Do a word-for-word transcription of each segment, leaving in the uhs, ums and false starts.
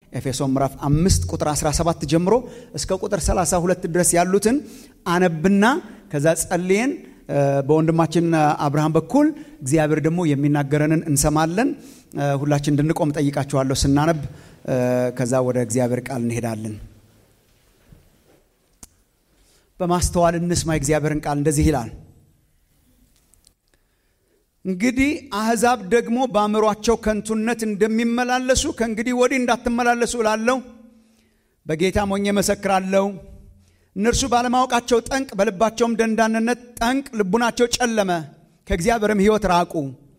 ኤፌሶን ምዕራፍ አምስት ቁጥር አስራ ሰባት ጀምሮ እስከ ቁጥር ሰላሳ ሁለት ድረስ ያሉትን አነብና ከዛ ጸልየን በወንድማችን አብርሃም በኩል እግዚአብሔር ደግሞ የሚናገረንን እንሰማለን። ሁላችን እንድንቆም ጠይቃችኋለሁ ስናነብ፣ ከዛ ወደ እግዚአብሔር ቃል እንሄዳለን። በማስተዋል እንስማ የእግዚአብሔርን ቃል። እንደዚህ ይላል። እንግዲህ አሕዛብ ደግሞ በአእምሮአቸው ከንቱነት እንደሚመላለሱ ከእንግዲህ ወዲህ እንዳትመላለሱ እላለሁ። በጌታም ሆኜ እመሰክራለሁ። እነርሱ ባለማወቃቸው ጠንቅ፣ በልባቸውም ደንዳንነት ጠንቅ ልቡናቸው ጨለመ፣ ከእግዚአብሔርም ሕይወት ራቁ።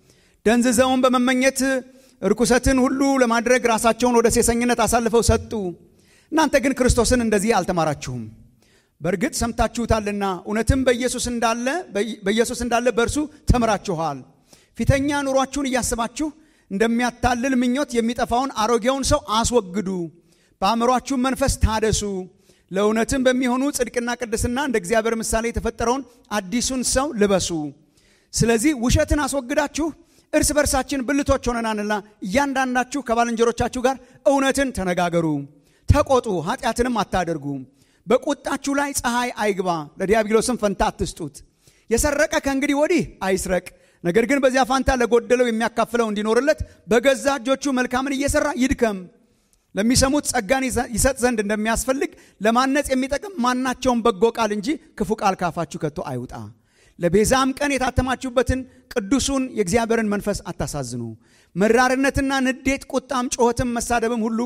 ደንዝዘውን በመመኘት ርኩሰትን ሁሉ ለማድረግ ራሳቸውን ወደ ሴሰኝነት አሳልፈው ሰጡ። እናንተ ግን ክርስቶስን እንደዚህ አልተማራችሁም። በእርግጥ ሰምታችሁታልና እውነትም በኢየሱስ እንዳለ በኢየሱስ እንዳለ በእርሱ ተምራችኋል። ፊተኛ ኑሯችሁን እያስባችሁ እንደሚያታልል ምኞት የሚጠፋውን አሮጌውን ሰው አስወግዱ፣ በአእምሮአችሁ መንፈስ ታደሱ፣ ለእውነትም በሚሆኑ ጽድቅና ቅድስና እንደ እግዚአብሔር ምሳሌ የተፈጠረውን አዲሱን ሰው ልበሱ። ስለዚህ ውሸትን አስወግዳችሁ እርስ በርሳችን ብልቶች ሆነናልና እያንዳንዳችሁ ከባልንጀሮቻችሁ ጋር እውነትን ተነጋገሩ። ተቆጡ፣ ኃጢአትንም አታደርጉ። በቁጣችሁ ላይ ፀሐይ አይግባ፣ ለዲያብሎስም ፈንታ አትስጡት። የሰረቀ ከእንግዲህ ወዲህ አይስረቅ፣ ነገር ግን በዚያ ፋንታ ለጎደለው የሚያካፍለው እንዲኖርለት በገዛ እጆቹ መልካምን እየሰራ ይድከም። ለሚሰሙት ጸጋን ይሰጥ ዘንድ እንደሚያስፈልግ ለማነጽ የሚጠቅም ማናቸውም በጎ ቃል እንጂ ክፉ ቃል ካፋችሁ ከቶ አይውጣ። ለቤዛም ቀን የታተማችሁበትን ቅዱሱን የእግዚአብሔርን መንፈስ አታሳዝኑ። መራርነትና ንዴት፣ ቁጣም፣ ጮኸትም፣ መሳደብም ሁሉ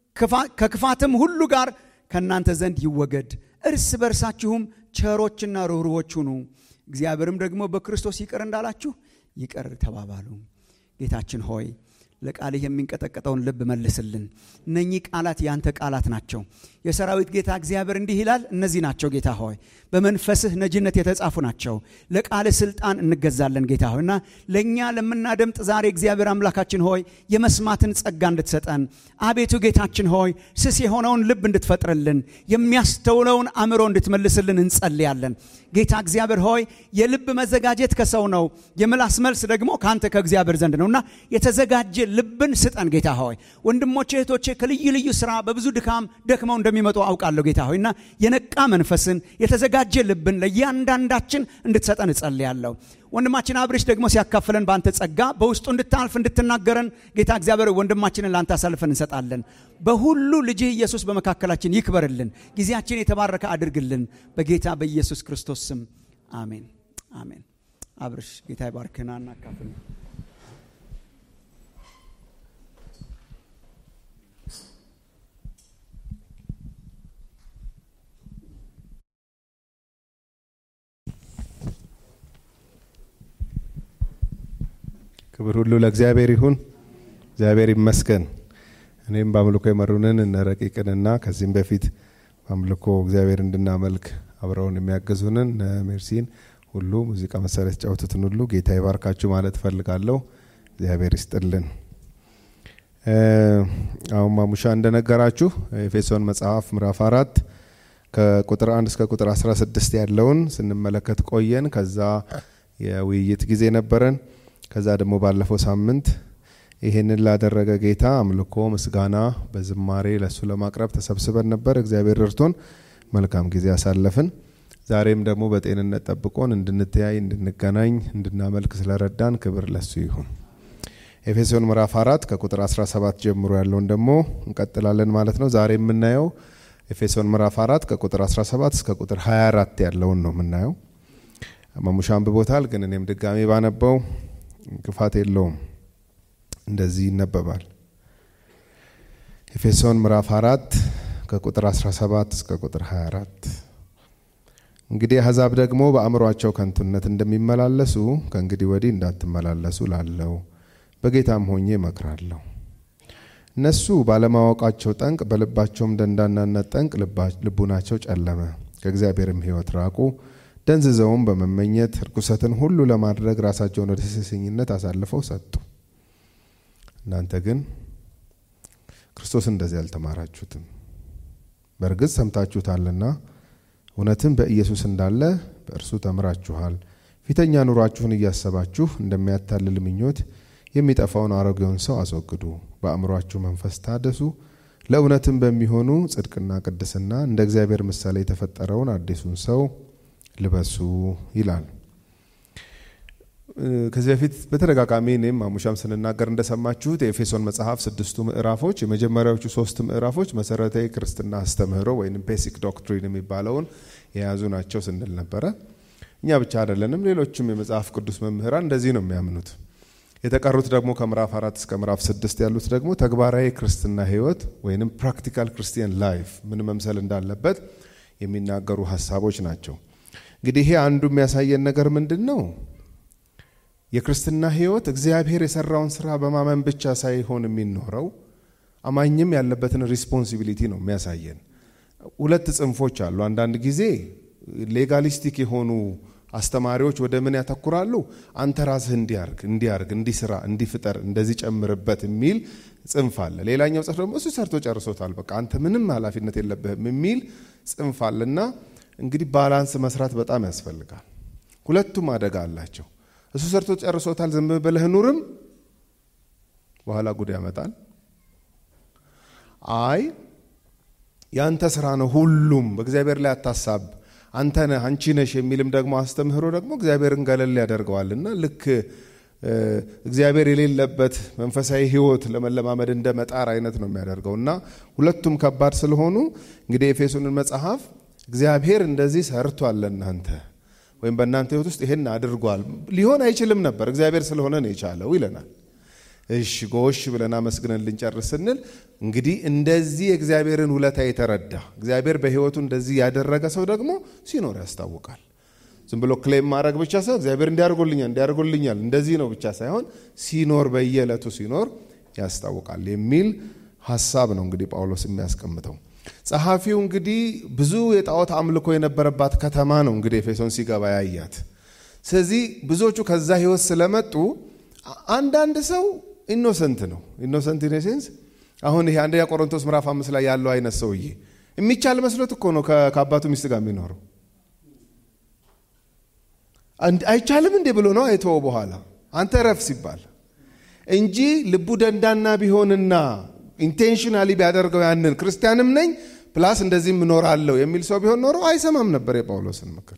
ከክፋትም ሁሉ ጋር ከእናንተ ዘንድ ይወገድ። እርስ በርሳችሁም ቸሮችና ርኅሩኆች ሁኑ፣ እግዚአብሔርም ደግሞ በክርስቶስ ይቅር እንዳላችሁ ይቅር ተባባሉ። ጌታችን ሆይ ለቃልህ የሚንቀጠቀጠውን ልብ መልስልን። እነኚህ ቃላት ያንተ ቃላት ናቸው። የሰራዊት ጌታ እግዚአብሔር እንዲህ ይላል፣ እነዚህ ናቸው ጌታ ሆይ በመንፈስህ ነጅነት የተጻፉ ናቸው። ለቃልህ ስልጣን እንገዛለን ጌታ ሆይና ለኛ ለምናደምጥ ዛሬ እግዚአብሔር አምላካችን ሆይ የመስማትን ጸጋ እንድትሰጠን፣ አቤቱ ጌታችን ሆይ ስስ የሆነውን ልብ እንድትፈጥርልን፣ የሚያስተውለውን አእምሮ እንድትመልስልን እንጸልያለን። ጌታ እግዚአብሔር ሆይ የልብ መዘጋጀት ከሰው ነው፣ የምላስ መልስ ደግሞ ካንተ ከእግዚአብሔር ዘንድ ነውና የተዘጋጀ ልብን ስጠን ጌታ ሆይ። ወንድሞቼ እህቶቼ ከልዩ ልዩ ስራ በብዙ ድካም ደክመው እንደሚመጡ አውቃለሁ ጌታ ሆይና የነቃ መንፈስን የተዘጋጀ ልብን ለእያንዳንዳችን እንድትሰጠን እጸልያለሁ። ወንድማችን አብርሽ ደግሞ ሲያካፍለን በአንተ ጸጋ በውስጡ እንድታልፍ እንድትናገረን ጌታ እግዚአብሔር ወንድማችንን ላንተ አሳልፈን እንሰጣለን። በሁሉ ልጅህ ኢየሱስ በመካከላችን ይክበርልን። ጊዜያችን የተባረከ አድርግልን። በጌታ በኢየሱስ ክርስቶስ ስም አሜን አሜን። አብርሽ ጌታ ይባርክና እናካፍል። ክብር ሁሉ ለእግዚአብሔር ይሁን። እግዚአብሔር ይመስገን። እኔም በአምልኮ የመሩንን እነ ረቂቅንና ከዚህም በፊት በአምልኮ እግዚአብሔር እንድናመልክ አብረውን የሚያገዙንን ሜርሲን ሁሉ ሙዚቃ መሳሪያ ተጫወቱትን ሁሉ ጌታ ይባርካችሁ ማለት ፈልጋለሁ። እግዚአብሔር ይስጥልን። አሁን ማሙሻ እንደነገራችሁ ኤፌሶን መጽሐፍ ምዕራፍ አራት ከቁጥር አንድ እስከ ቁጥር አስራ ስድስት ያለውን ስንመለከት ቆየን። ከዛ የውይይት ጊዜ ነበረን። ከዛ ደግሞ ባለፈው ሳምንት ይሄንን ላደረገ ጌታ አምልኮ ምስጋና በዝማሬ ለሱ ለማቅረብ ተሰብስበን ነበር። እግዚአብሔር ረድቶን መልካም ጊዜ አሳለፍን። ዛሬም ደግሞ በጤንነት ጠብቆን እንድንተያይ እንድንገናኝ እንድናመልክ ስለረዳን ክብር ለሱ ይሁን። ኤፌሶን ምዕራፍ አራት ከቁጥር አስራ ሰባት ጀምሮ ያለውን ደግሞ እንቀጥላለን ማለት ነው። ዛሬ የምናየው ኤፌሶን ምዕራፍ አራት ከቁጥር አስራ ሰባት እስከ ቁጥር ሃያ አራት ያለውን ነው የምናየው። ማሙሻ አንብቦታል፣ ግን እኔም ድጋሜ ባነበው ክፋት የለውም። እንደዚህ ይነበባል። ኤፌሶን ምዕራፍ አራት ከቁጥር አስራ ሰባት እስከ ቁጥር ሃያ አራት እንግዲህ አሕዛብ ደግሞ በአእምሮአቸው ከንቱነት እንደሚመላለሱ ከእንግዲህ ወዲህ እንዳትመላለሱ ላለው በጌታም ሆኜ እመክራለሁ። እነሱ ባለማወቃቸው ጠንቅ፣ በልባቸውም ደንዳናነት ጠንቅ ልቡናቸው ጨለመ፣ ከእግዚአብሔርም ሕይወት ራቁ። ደንዝዘውም በመመኘት ርኩሰትን ሁሉ ለማድረግ ራሳቸውን ወደ ሴሰኝነት አሳልፈው ሰጡ። እናንተ ግን ክርስቶስ እንደዚህ አልተማራችሁትም። በእርግጥ ሰምታችሁታልና እውነትም በኢየሱስ እንዳለ በእርሱ ተምራችኋል። ፊተኛ ኑሯችሁን እያሰባችሁ እንደሚያታልል ምኞት የሚጠፋውን አሮጌውን ሰው አስወግዱ፣ በአእምሮአችሁ መንፈስ ታደሱ፣ ለእውነትም በሚሆኑ ጽድቅና ቅድስና እንደ እግዚአብሔር ምሳሌ የተፈጠረውን አዲሱን ሰው ልበሱ ይላል። ከዚህ በፊት በተደጋጋሚ እኔም ማሙሻም ስንናገር እንደሰማችሁት የኤፌሶን መጽሐፍ ስድስቱ ምዕራፎች የመጀመሪያዎቹ ሶስት ምዕራፎች መሰረታዊ ክርስትና አስተምህሮ ወይም ቤሲክ ዶክትሪን የሚባለውን የያዙ ናቸው ስንል ነበረ። እኛ ብቻ አይደለንም፣ ሌሎችም የመጽሐፍ ቅዱስ መምህራን እንደዚህ ነው የሚያምኑት። የተቀሩት ደግሞ ከምዕራፍ አራት እስከ ምዕራፍ ስድስት ያሉት ደግሞ ተግባራዊ ክርስትና ህይወት ወይንም ፕራክቲካል ክርስቲያን ላይፍ ምን መምሰል እንዳለበት የሚናገሩ ሐሳቦች ናቸው። እንግዲህ ይሄ አንዱ የሚያሳየን ነገር ምንድነው? የክርስትና ህይወት እግዚአብሔር የሰራውን ስራ በማመን ብቻ ሳይሆን የሚኖረው አማኝም ያለበትን ሪስፖንሲቢሊቲ ነው የሚያሳየን። ሁለት ጽንፎች አሉ። አንዳንድ ጊዜ ሌጋሊስቲክ የሆኑ አስተማሪዎች ወደ ምን ያተኩራሉ? አንተ ራስህ እንዲያርግ እንዲያርግ እንዲስራ እንዲፍጠር እንደዚህ ጨምርበት የሚል ጽንፍ አለ። ሌላኛው ጽንፍ ደግሞ እሱ ሰርቶ ጨርሶታል በቃ አንተ ምንም ኃላፊነት የለብህም የሚል ጽንፍ አለና እንግዲህ ባላንስ መስራት በጣም ያስፈልጋል። ሁለቱም አደጋ አላቸው። እሱ ሰርቶ ጨርሶታል ዝም ብለህ ኑርም በኋላ ጉድ ያመጣል። አይ ያንተ ስራ ነው ሁሉም በእግዚአብሔር ላይ አታሳብ አንተ ነህ አንቺ ነሽ የሚልም ደግሞ አስተምህሮ ደግሞ እግዚአብሔርን ገለል ያደርገዋልና ልክ እግዚአብሔር የሌለበት መንፈሳዊ ህይወት ለመለማመድ እንደመጣር አይነት ነው የሚያደርገውና ሁለቱም ከባድ ስለሆኑ እንግዲህ ኤፌሶንን መጽሐፍ እግዚአብሔር እንደዚህ ሰርቷል ለእናንተ ወይም በእናንተ ህይወት ውስጥ ይሄን አድርጓል ሊሆን አይችልም ነበር እግዚአብሔር ስለሆነ ነው የቻለው ይለናል። እሺ ጎሽ ብለና መስግነን ልንጨርስንል እንግዲህ እንደዚህ እግዚአብሔርን ውለታ የተረዳ እግዚአብሔር በህይወቱ እንደዚህ ያደረገ ሰው ደግሞ ሲኖር ያስታውቃል። ዝም ብሎ ክሌም ማድረግ ብቻ ሳይሆን እግዚአብሔር እንዲያርጎልኛል እንዲያርጎልኛል እንደዚህ ነው ብቻ ሳይሆን ሲኖር በየዕለቱ ሲኖር ያስታውቃል የሚል ሐሳብ ነው እንግዲህ ጳውሎስ የሚያስቀምጠው። ጸሐፊው እንግዲህ ብዙ የጣዖት አምልኮ የነበረባት ከተማ ነው እንግዲህ ኤፌሶን ሲገባ ያያት። ስለዚህ ብዙዎቹ ከዛ ህይወት ስለመጡ አንዳንድ ሰው ኢኖሰንት ነው ኢኖሰንት ኢን ሴንስ አሁን ይሄ አንደኛ ቆሮንቶስ ምዕራፍ አምስት ላይ ያለው አይነት ሰውዬ የሚቻል መስሎት እኮ ነው ከአባቱ ሚስት ጋር የሚኖረው አንድ አይቻልም እንደ ብሎ ነው አይተው በኋላ አንተ ረፍ ሲባል እንጂ ልቡ ደንዳና ቢሆንና ኢንቴንሽናሊ ቢያደርገው ያንን ክርስቲያንም ነኝ ፕላስ እንደዚህ ምኖራለው የሚል ሰው ቢሆን ኖሮ አይሰማም ነበር የጳውሎስን ምክር።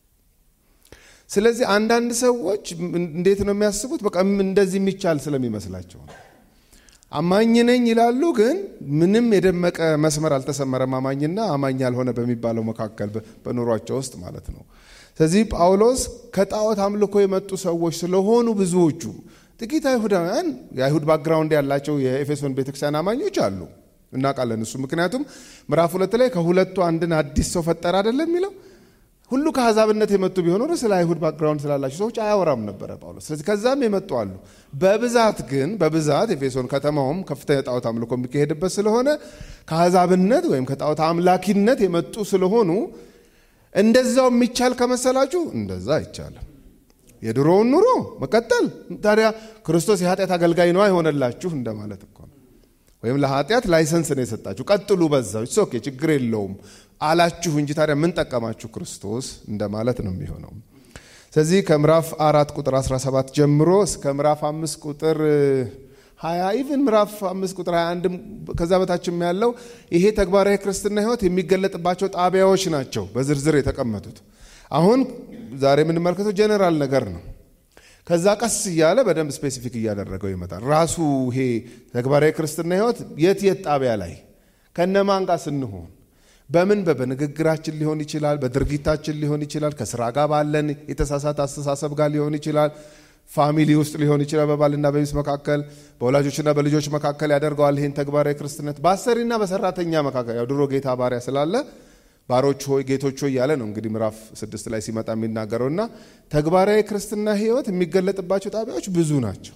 ስለዚህ አንዳንድ ሰዎች እንዴት ነው የሚያስቡት? በቃ እንደዚህ የሚቻል ስለሚመስላቸው አማኝ ነኝ ይላሉ፣ ግን ምንም የደመቀ መስመር አልተሰመረም አማኝና አማኝ ያልሆነ በሚባለው መካከል በኑሯቸው ውስጥ ማለት ነው። ስለዚህ ጳውሎስ ከጣዖት አምልኮ የመጡ ሰዎች ስለሆኑ ብዙዎቹ ጥቂት አይሁዳውያን የአይሁድ ባክግራውንድ ያላቸው የኤፌሶን ቤተክርስቲያን አማኞች አሉ እናውቃለን። እሱ ምክንያቱም ምዕራፍ ሁለት ላይ ከሁለቱ አንድን አዲስ ሰው ፈጠረ አይደለም የሚለው ሁሉ ከአሕዛብነት የመጡ ቢሆኑ ስለ አይሁድ ባክግራውንድ ስላላቸው ሰዎች አያወራም ነበር ጳውሎስ። ስለዚህ ከዛም የመጡ አሉ። በብዛት ግን በብዛት ኤፌሶን ከተማውም ከፍተኛ ጣዖት አምልኮ የሚካሄድበት ስለሆነ ከአሕዛብነት ወይም ከጣዖት አምላኪነት የመጡ ስለሆኑ እንደዛው የሚቻል ከመሰላችሁ እንደዛ አይቻልም። የድሮውን ኑሮ መቀጠል ታዲያ ክርስቶስ የኃጢአት አገልጋይ ነው አይሆነላችሁ እንደማለት እኮ ነው። ወይም ለኃጢአት ላይሰንስ ነው የሰጣችሁ ቀጥሉ በዛው ኢትስ ኦኬ ችግር የለውም አላችሁ እንጂ ታዲያ ምን ጠቀማችሁ ክርስቶስ እንደማለት ነው የሚሆነው። ስለዚህ ከምዕራፍ አራት ቁጥር አስራ ሰባት ጀምሮ እስከ ምዕራፍ አምስት ቁጥር ሀያ ኢቭን ምዕራፍ አምስት ቁጥር ሀያ አንድ ከዛ በታችም ያለው ይሄ ተግባራዊ ክርስትና ህይወት የሚገለጥባቸው ጣቢያዎች ናቸው በዝርዝር የተቀመጡት። አሁን ዛሬ የምንመለከተው ጀነራል ነገር ነው። ከዛ ቀስ እያለ በደንብ ስፔሲፊክ እያደረገው ይመጣል። ራሱ ይሄ ተግባራዊ ክርስትና ህይወት የት የት ጣቢያ ላይ ከነማን ጋር ስንሆን በምን በንግግራችን ሊሆን ይችላል፣ በድርጊታችን ሊሆን ይችላል፣ ከስራ ጋር ባለን የተሳሳተ አስተሳሰብ ጋር ሊሆን ይችላል፣ ፋሚሊ ውስጥ ሊሆን ይችላል፣ በባልና በሚስት መካከል፣ በወላጆችና በልጆች መካከል ያደርገዋል። ይሄን ተግባራዊ ክርስትነት በአሰሪና በሰራተኛ መካከል ያው ድሮ ጌታ ባሪያ ስላለ ባሮች ሆይ ጌቶች ሆይ ያለ ነው እንግዲህ ምዕራፍ ስድስት ላይ ሲመጣ የሚናገረውና ተግባራዊ ክርስትና ህይወት የሚገለጥባቸው ጣቢያዎች ብዙ ናቸው።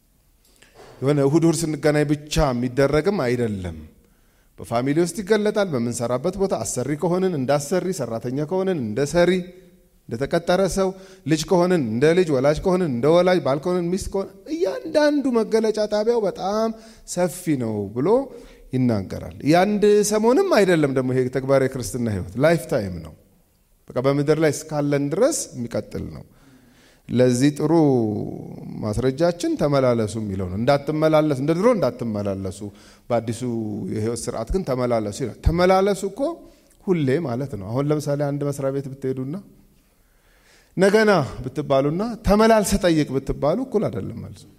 የሆነ እሁድ እሁድ ስንገናኝ ብቻ የሚደረግም አይደለም። በፋሚሊ ውስጥ ይገለጣል። በመንሰራበት ቦታ አሰሪ ከሆነን እንዳሰሪ፣ ሰራተኛ ከሆነን እንደ ሰሪ እንደተቀጠረ ሰው፣ ልጅ ከሆነን እንደ ልጅ፣ ወላጅ ከሆነን እንደ ወላጅ፣ ባል ከሆነን ሚስት ከሆነ እያንዳንዱ መገለጫ ጣቢያው በጣም ሰፊ ነው ብሎ ይናገራል። ያንድ ሰሞንም አይደለም ደግሞ ይሄ ተግባራዊ ክርስትና ህይወት ላይፍ ታይም ነው። በቃ በምድር ላይ እስካለን ድረስ የሚቀጥል ነው ለዚህ ጥሩ ማስረጃችን ተመላለሱ የሚለው ነው። እንዳትመላለሱ እንደ ድሮ እንዳትመላለሱ በአዲሱ የህይወት ስርዓት ግን ተመላለሱ ይላል። ተመላለሱ እኮ ሁሌ ማለት ነው። አሁን ለምሳሌ አንድ መስሪያ ቤት ብትሄዱና ነገና ብትባሉና ተመላልሰ ጠይቅ ብትባሉ እኩል አይደለም ማለት ነው።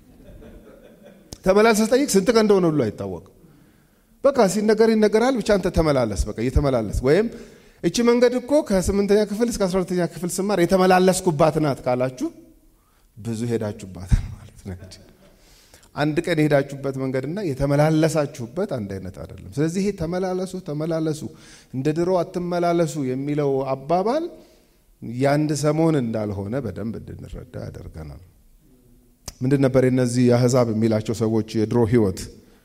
ተመላልሰ ጠይቅ ስንት ቀን እንደሆነ ሁሉ አይታወቅም። በቃ ሲነገር ይነገራል ብቻ አንተ ተመላለስ በቃ እየተመላለስ። ወይም እቺ መንገድ እኮ ከስምንተኛ ክፍል እስከ አስራ ሁለተኛ ክፍል ስማር የተመላለስኩባት ናት ካላችሁ ብዙ ሄዳችሁባት ማለት ነው። አንድ ቀን ሄዳችሁበት መንገድና የተመላለሳችሁበት አንድ አይነት አይደለም። ስለዚህ ይሄ ተመላለሱ ተመላለሱ እንደ ድሮ አትመላለሱ የሚለው አባባል ያንድ ሰሞን እንዳልሆነ በደንብ እንድንረዳ ያደርገናል። ምንድን ነበር እነዚህ አህዛብ የሚላቸው ሰዎች የድሮ ህይወት?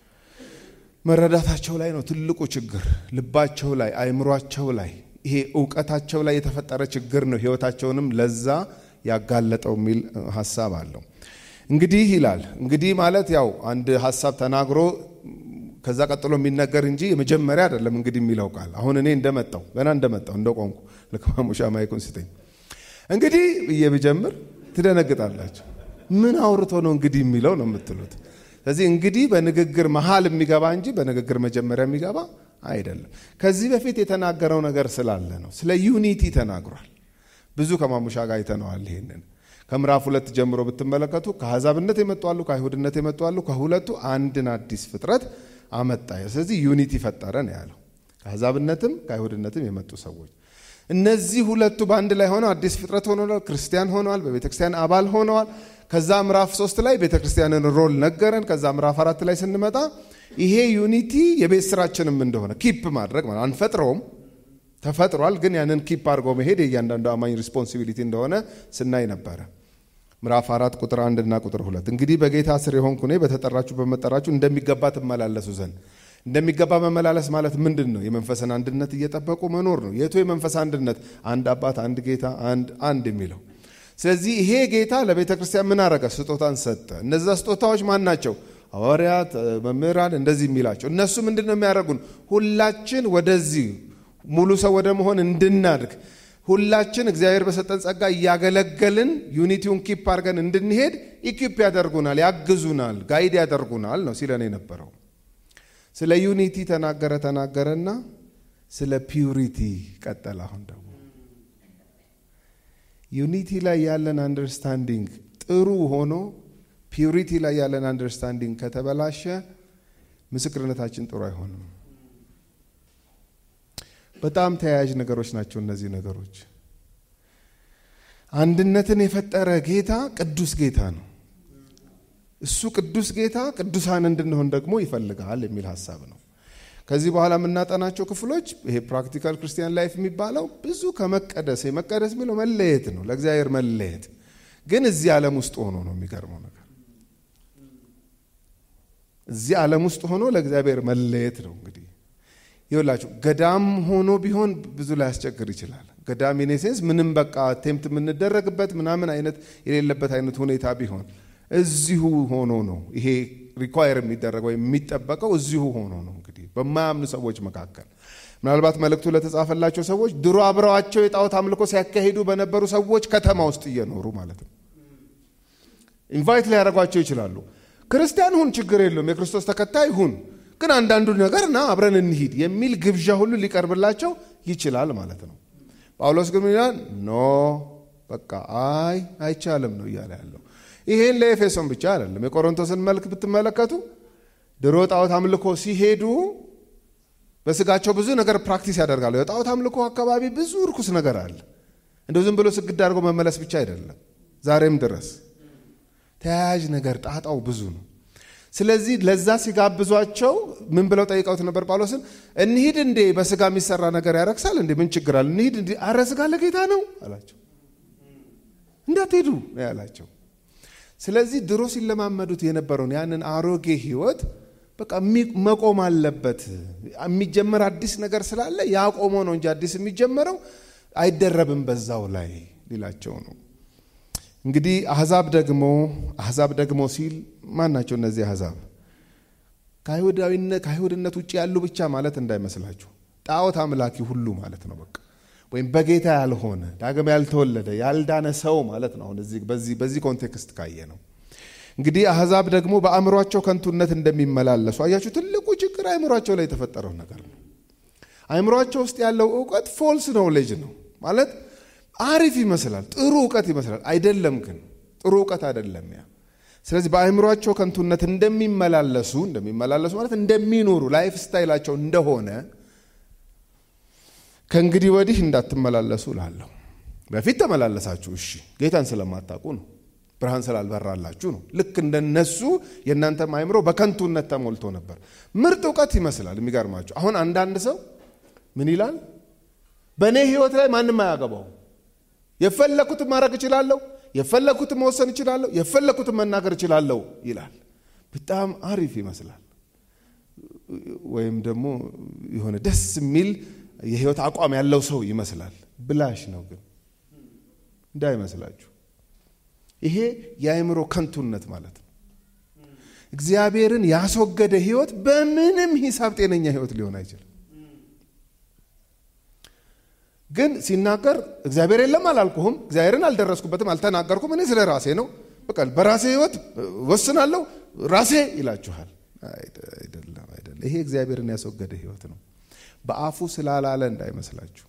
መረዳታቸው ላይ ነው ትልቁ ችግር። ልባቸው ላይ አይምሯቸው ላይ ይሄ ዕውቀታቸው ላይ የተፈጠረ ችግር ነው ህይወታቸውንም ለዛ ያጋለጠው የሚል ሐሳብ አለው። እንግዲህ ይላል እንግዲህ ማለት ያው አንድ ሐሳብ ተናግሮ ከዛ ቀጥሎ የሚነገር እንጂ የመጀመሪያ አይደለም እንግዲህ የሚለው ቃል። አሁን እኔ እንደመጣው ገና እንደመጣው እንደቆምኩ ለከማሙሻ ማይኩን ሲተኝ እንግዲህ እየብጀምር ትደነግጣላችሁ። ምን አውርቶ ነው እንግዲህ የሚለው ነው የምትሉት። ስለዚህ እንግዲህ በንግግር መሃል የሚገባ እንጂ በንግግር መጀመሪያ የሚገባ አይደለም። ከዚህ በፊት የተናገረው ነገር ስላለ ነው። ስለ ዩኒቲ ተናግሯል። ብዙ ከማሙሻ ጋር አይተነዋል። ይሄንን ከምዕራፍ ሁለት ጀምሮ ብትመለከቱ ከአሕዛብነት የመጡ አሉ፣ ከአይሁድነት የመጡ አሉ። ከሁለቱ አንድን አዲስ ፍጥረት አመጣ። ስለዚህ ዩኒቲ ፈጠረ ነው ያለው። ከአሕዛብነትም ከአይሁድነትም የመጡ ሰዎች እነዚህ ሁለቱ በአንድ ላይ ሆነው አዲስ ፍጥረት ሆነዋል፣ ክርስቲያን ሆነዋል፣ በቤተክርስቲያን አባል ሆነዋል። ከዛ ምዕራፍ ሶስት ላይ ቤተክርስቲያንን ሮል ነገረን። ከዛ ምዕራፍ አራት ላይ ስንመጣ ይሄ ዩኒቲ የቤት ስራችንም እንደሆነ ኪፕ ማድረግ ማለት አንፈጥረውም፣ ተፈጥሯል፣ ግን ያንን ኪፕ አድርጎ መሄድ የእያንዳንዱ አማኝ ሪስፖንሲቢሊቲ እንደሆነ ስናይ ነበረ። ምዕራፍ አራት ቁጥር አንድ እና ቁጥር ሁለት እንግዲህ በጌታ ስር የሆንኩ እኔ በተጠራችሁ በመጠራችሁ እንደሚገባ ትመላለሱ ዘንድ። እንደሚገባ መመላለስ ማለት ምንድን ነው? የመንፈስን አንድነት እየጠበቁ መኖር ነው። የቱ የመንፈስ አንድነት? አንድ አባት፣ አንድ ጌታ፣ አንድ አንድ የሚለው። ስለዚህ ይሄ ጌታ ለቤተ ክርስቲያን ምን አረገ? ስጦታን ሰጠ። እነዛ ስጦታዎች ማን ናቸው? ሐዋርያት፣ መምህራን እንደዚህ የሚላቸው። እነሱ ምንድነው የሚያደርጉን? ሁላችን ወደዚህ ሙሉ ሰው ወደ መሆን እንድናድግ ሁላችን እግዚአብሔር በሰጠን ጸጋ እያገለገልን ዩኒቲውን ኪፕ አድርገን እንድንሄድ ኢኪፕ ያደርጉናል፣ ያግዙናል፣ ጋይድ ያደርጉናል ነው ሲለን የነበረው። ስለ ዩኒቲ ተናገረ ተናገረና ስለ ፒዩሪቲ ቀጠለ። አሁን ደግሞ ዩኒቲ ላይ ያለን አንደርስታንዲንግ ጥሩ ሆኖ ፒዩሪቲ ላይ ያለን አንደርስታንዲንግ ከተበላሸ ምስክርነታችን ጥሩ አይሆንም። በጣም ተያያዥ ነገሮች ናቸው እነዚህ ነገሮች። አንድነትን የፈጠረ ጌታ ቅዱስ ጌታ ነው። እሱ ቅዱስ ጌታ ቅዱሳን እንድንሆን ደግሞ ይፈልጋል የሚል ሐሳብ ነው። ከዚህ በኋላ የምናጠናቸው ክፍሎች ይሄ ፕራክቲካል ክርስቲያን ላይፍ የሚባለው ብዙ ከመቀደስ የመቀደስ የሚለው መለየት ነው፣ ለእግዚአብሔር መለየት። ግን እዚህ ዓለም ውስጥ ሆኖ ነው የሚገርመው ነገር። እዚህ ዓለም ውስጥ ሆኖ ለእግዚአብሔር መለየት ነው። እንግዲህ ይኸውላችሁ ገዳም ሆኖ ቢሆን ብዙ ላይ ያስቸግር ይችላል። ገዳም ኢኔሴንስ ምንም በቃ ቴምፕት የምንደረግበት ምናምን አይነት የሌለበት አይነት ሁኔታ ቢሆን እዚሁ ሆኖ ነው ይሄ ሪኳየር የሚደረገው የሚጠበቀው እዚሁ ሆኖ ነው። እንግዲህ በማያምኑ ሰዎች መካከል ምናልባት መልእክቱ ለተጻፈላቸው ሰዎች ድሮ አብረዋቸው የጣዖት አምልኮ ሲያካሂዱ በነበሩ ሰዎች ከተማ ውስጥ እየኖሩ ማለት ነው። ኢንቫይት ሊያደርጓቸው ይችላሉ። ክርስቲያን ሁን ችግር የለውም፣ የክርስቶስ ተከታይ ሁን፣ ግን አንዳንዱ ነገርና አብረን እንሂድ የሚል ግብዣ ሁሉ ሊቀርብላቸው ይችላል ማለት ነው። ጳውሎስ ግን ይላል ኖ በቃ አይ አይቻልም ነው እያለ ያለው። ይሄን ለኤፌሶን ብቻ አይደለም። የቆሮንቶስን መልክ ብትመለከቱ ድሮ ጣዖት አምልኮ ሲሄዱ በስጋቸው ብዙ ነገር ፕራክቲስ ያደርጋሉ። የጣዖት አምልኮ አካባቢ ብዙ ርኩስ ነገር አለ። እንደው ዝም ብሎ ስግድ አድርጎ መመለስ ብቻ አይደለም፣ ዛሬም ድረስ ተያያዥ ነገር ጣጣው ብዙ ነው። ስለዚህ ለዛ ሲጋብዟቸው ምን ብለው ጠይቀውት ነበር ጳውሎስን? እንሂድ እንዴ በስጋ የሚሰራ ነገር ያረክሳል እንዴ? ምን ችግር አለ? እንሂድ እንዴ? አረ ስጋ ለጌታ ነው አላቸው። እንዳትሄዱ ነው ያላቸው። ስለዚህ ድሮ ሲለማመዱት የነበረውን ያንን አሮጌ ህይወት በቃ መቆም አለበት። የሚጀመር አዲስ ነገር ስላለ ያቆሞ ነው እንጂ አዲስ የሚጀመረው አይደረብም በዛው ላይ ሊላቸው ነው። እንግዲህ አህዛብ ደግሞ አህዛብ ደግሞ ሲል ማን ናቸው እነዚህ አህዛብ? ከአይሁዳዊነት ከአይሁድነት ውጪ ያሉ ብቻ ማለት እንዳይመስላችሁ፣ ጣዖት አምላኪ ሁሉ ማለት ነው። በቃ ወይም በጌታ ያልሆነ ዳግም ያልተወለደ ያልዳነ ሰው ማለት ነው። እዚህ በዚህ በዚህ ኮንቴክስት ካየ ነው እንግዲህ አሕዛብ ደግሞ በአእምሮአቸው ከንቱነት እንደሚመላለሱ አያችሁ። ትልቁ ችግር አእምሮአቸው ላይ የተፈጠረው ነገር ነው። አእምሮአቸው ውስጥ ያለው ዕውቀት ፎልስ ኖሌጅ ነው ማለት አሪፍ ይመስላል፣ ጥሩ ዕውቀት ይመስላል፣ አይደለም ግን ጥሩ ዕውቀት አይደለም ያ። ስለዚህ በአእምሮአቸው ከንቱነት እንደሚመላለሱ እንደሚመላለሱ ማለት እንደሚኖሩ ላይፍ ስታይላቸው እንደሆነ ከእንግዲህ ወዲህ እንዳትመላለሱ እላለሁ። በፊት ተመላለሳችሁ፣ እሺ ጌታን ስለማታውቁ ነው፣ ብርሃን ስላልበራላችሁ ነው። ልክ እንደነሱ የእናንተም አእምሮ በከንቱነት ተሞልቶ ነበር። ምርጥ ዕውቀት ይመስላል። የሚገርማችሁ አሁን አንዳንድ ሰው ምን ይላል? በእኔ ህይወት ላይ ማንም አያገባው፣ የፈለኩት ማድረግ እችላለሁ፣ የፈለኩት መወሰን እችላለሁ፣ የፈለኩት መናገር እችላለሁ ይላል። በጣም አሪፍ ይመስላል። ወይም ደግሞ የሆነ ደስ የሚል የህይወት አቋም ያለው ሰው ይመስላል። ብላሽ ነው ግን እንዳይመስላችሁ። ይሄ የአእምሮ ከንቱነት ማለት ነው። እግዚአብሔርን ያስወገደ ህይወት በምንም ሂሳብ ጤነኛ ህይወት ሊሆን አይችልም። ግን ሲናገር እግዚአብሔር የለም አላልኩህም፣ እግዚአብሔርን አልደረስኩበትም፣ አልተናገርኩም፣ እኔ ስለ ራሴ ነው በቃ በራሴ ህይወት ወስናለሁ ራሴ ይላችኋል። አይደለም አይደለም። ይሄ እግዚአብሔርን ያስወገደ ህይወት ነው። በአፉ ስላላለ እንዳይመስላችሁ።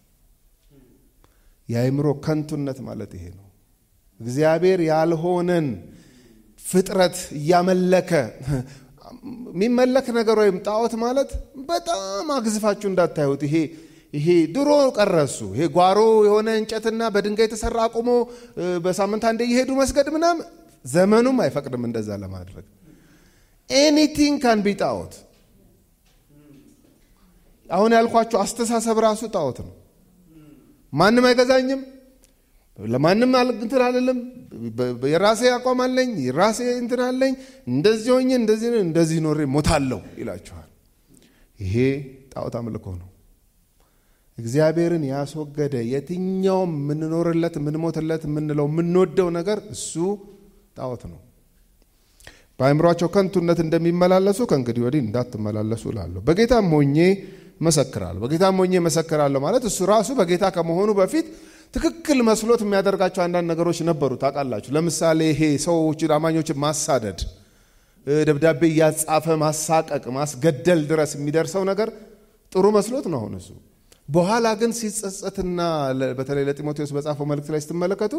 የአእምሮ ከንቱነት ማለት ይሄ ነው። እግዚአብሔር ያልሆነን ፍጥረት እያመለከ የሚመለክ ነገር ወይም ጣዖት ማለት በጣም አግዝፋችሁ እንዳታዩት። ይሄ ይሄ ድሮ ቀረሱ። ይሄ ጓሮ የሆነ እንጨትና በድንጋይ የተሰራ አቁሞ በሳምንት አንዴ እየሄዱ መስገድ ምናምን ዘመኑም አይፈቅድም እንደዛ ለማድረግ። ኤኒቲንግ ካን ቢ ጣዖት። አሁን ያልኳችሁ አስተሳሰብ ራሱ ጣዖት ነው። ማንም አይገዛኝም፣ ለማንም እንትን አይደለም፣ የራሴ አቋም አለኝ፣ የራሴ እንትን አለኝ፣ እንደዚህ ሆኜ እንደዚህ እንደዚህ ኖሬ ሞታለሁ ይላችኋል። ይሄ ጣዖት አምልኮ ነው። እግዚአብሔርን ያስወገደ የትኛውም ምንኖርለት ምንሞትለት ምንለው ምንወደው ነገር እሱ ጣዖት ነው። በአእምሮአቸው ከንቱነት እንደሚመላለሱ ከእንግዲህ ወዲህ እንዳትመላለሱ እላለሁ። በጌታም ሆኜ መሰክራለሁ። በጌታም ሆኜ መሰክራለሁ ማለት እሱ ራሱ በጌታ ከመሆኑ በፊት ትክክል መስሎት የሚያደርጋቸው አንዳንድ ነገሮች ነበሩ። ታውቃላችሁ። ለምሳሌ ይሄ ሰዎችን አማኞችን ማሳደድ፣ ደብዳቤ እያጻፈ ማሳቀቅ፣ ማስገደል ድረስ የሚደርሰው ነገር ጥሩ መስሎት ነው አሁን እሱ። በኋላ ግን ሲጸጸትና በተለይ ለጢሞቴዎስ በጻፈው መልእክት ላይ ስትመለከቱ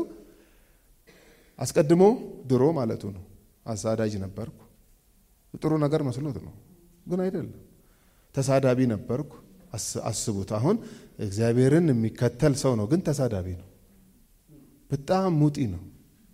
አስቀድሞ ድሮ ማለቱ ነው አሳዳጅ ነበርኩ፣ ጥሩ ነገር መስሎት ነው ግን አይደለም። ተሳዳቢ ነበርኩ። አስቡት። አሁን እግዚአብሔርን የሚከተል ሰው ነው ግን ተሳዳቢ ነው። በጣም ሙጢ ነው።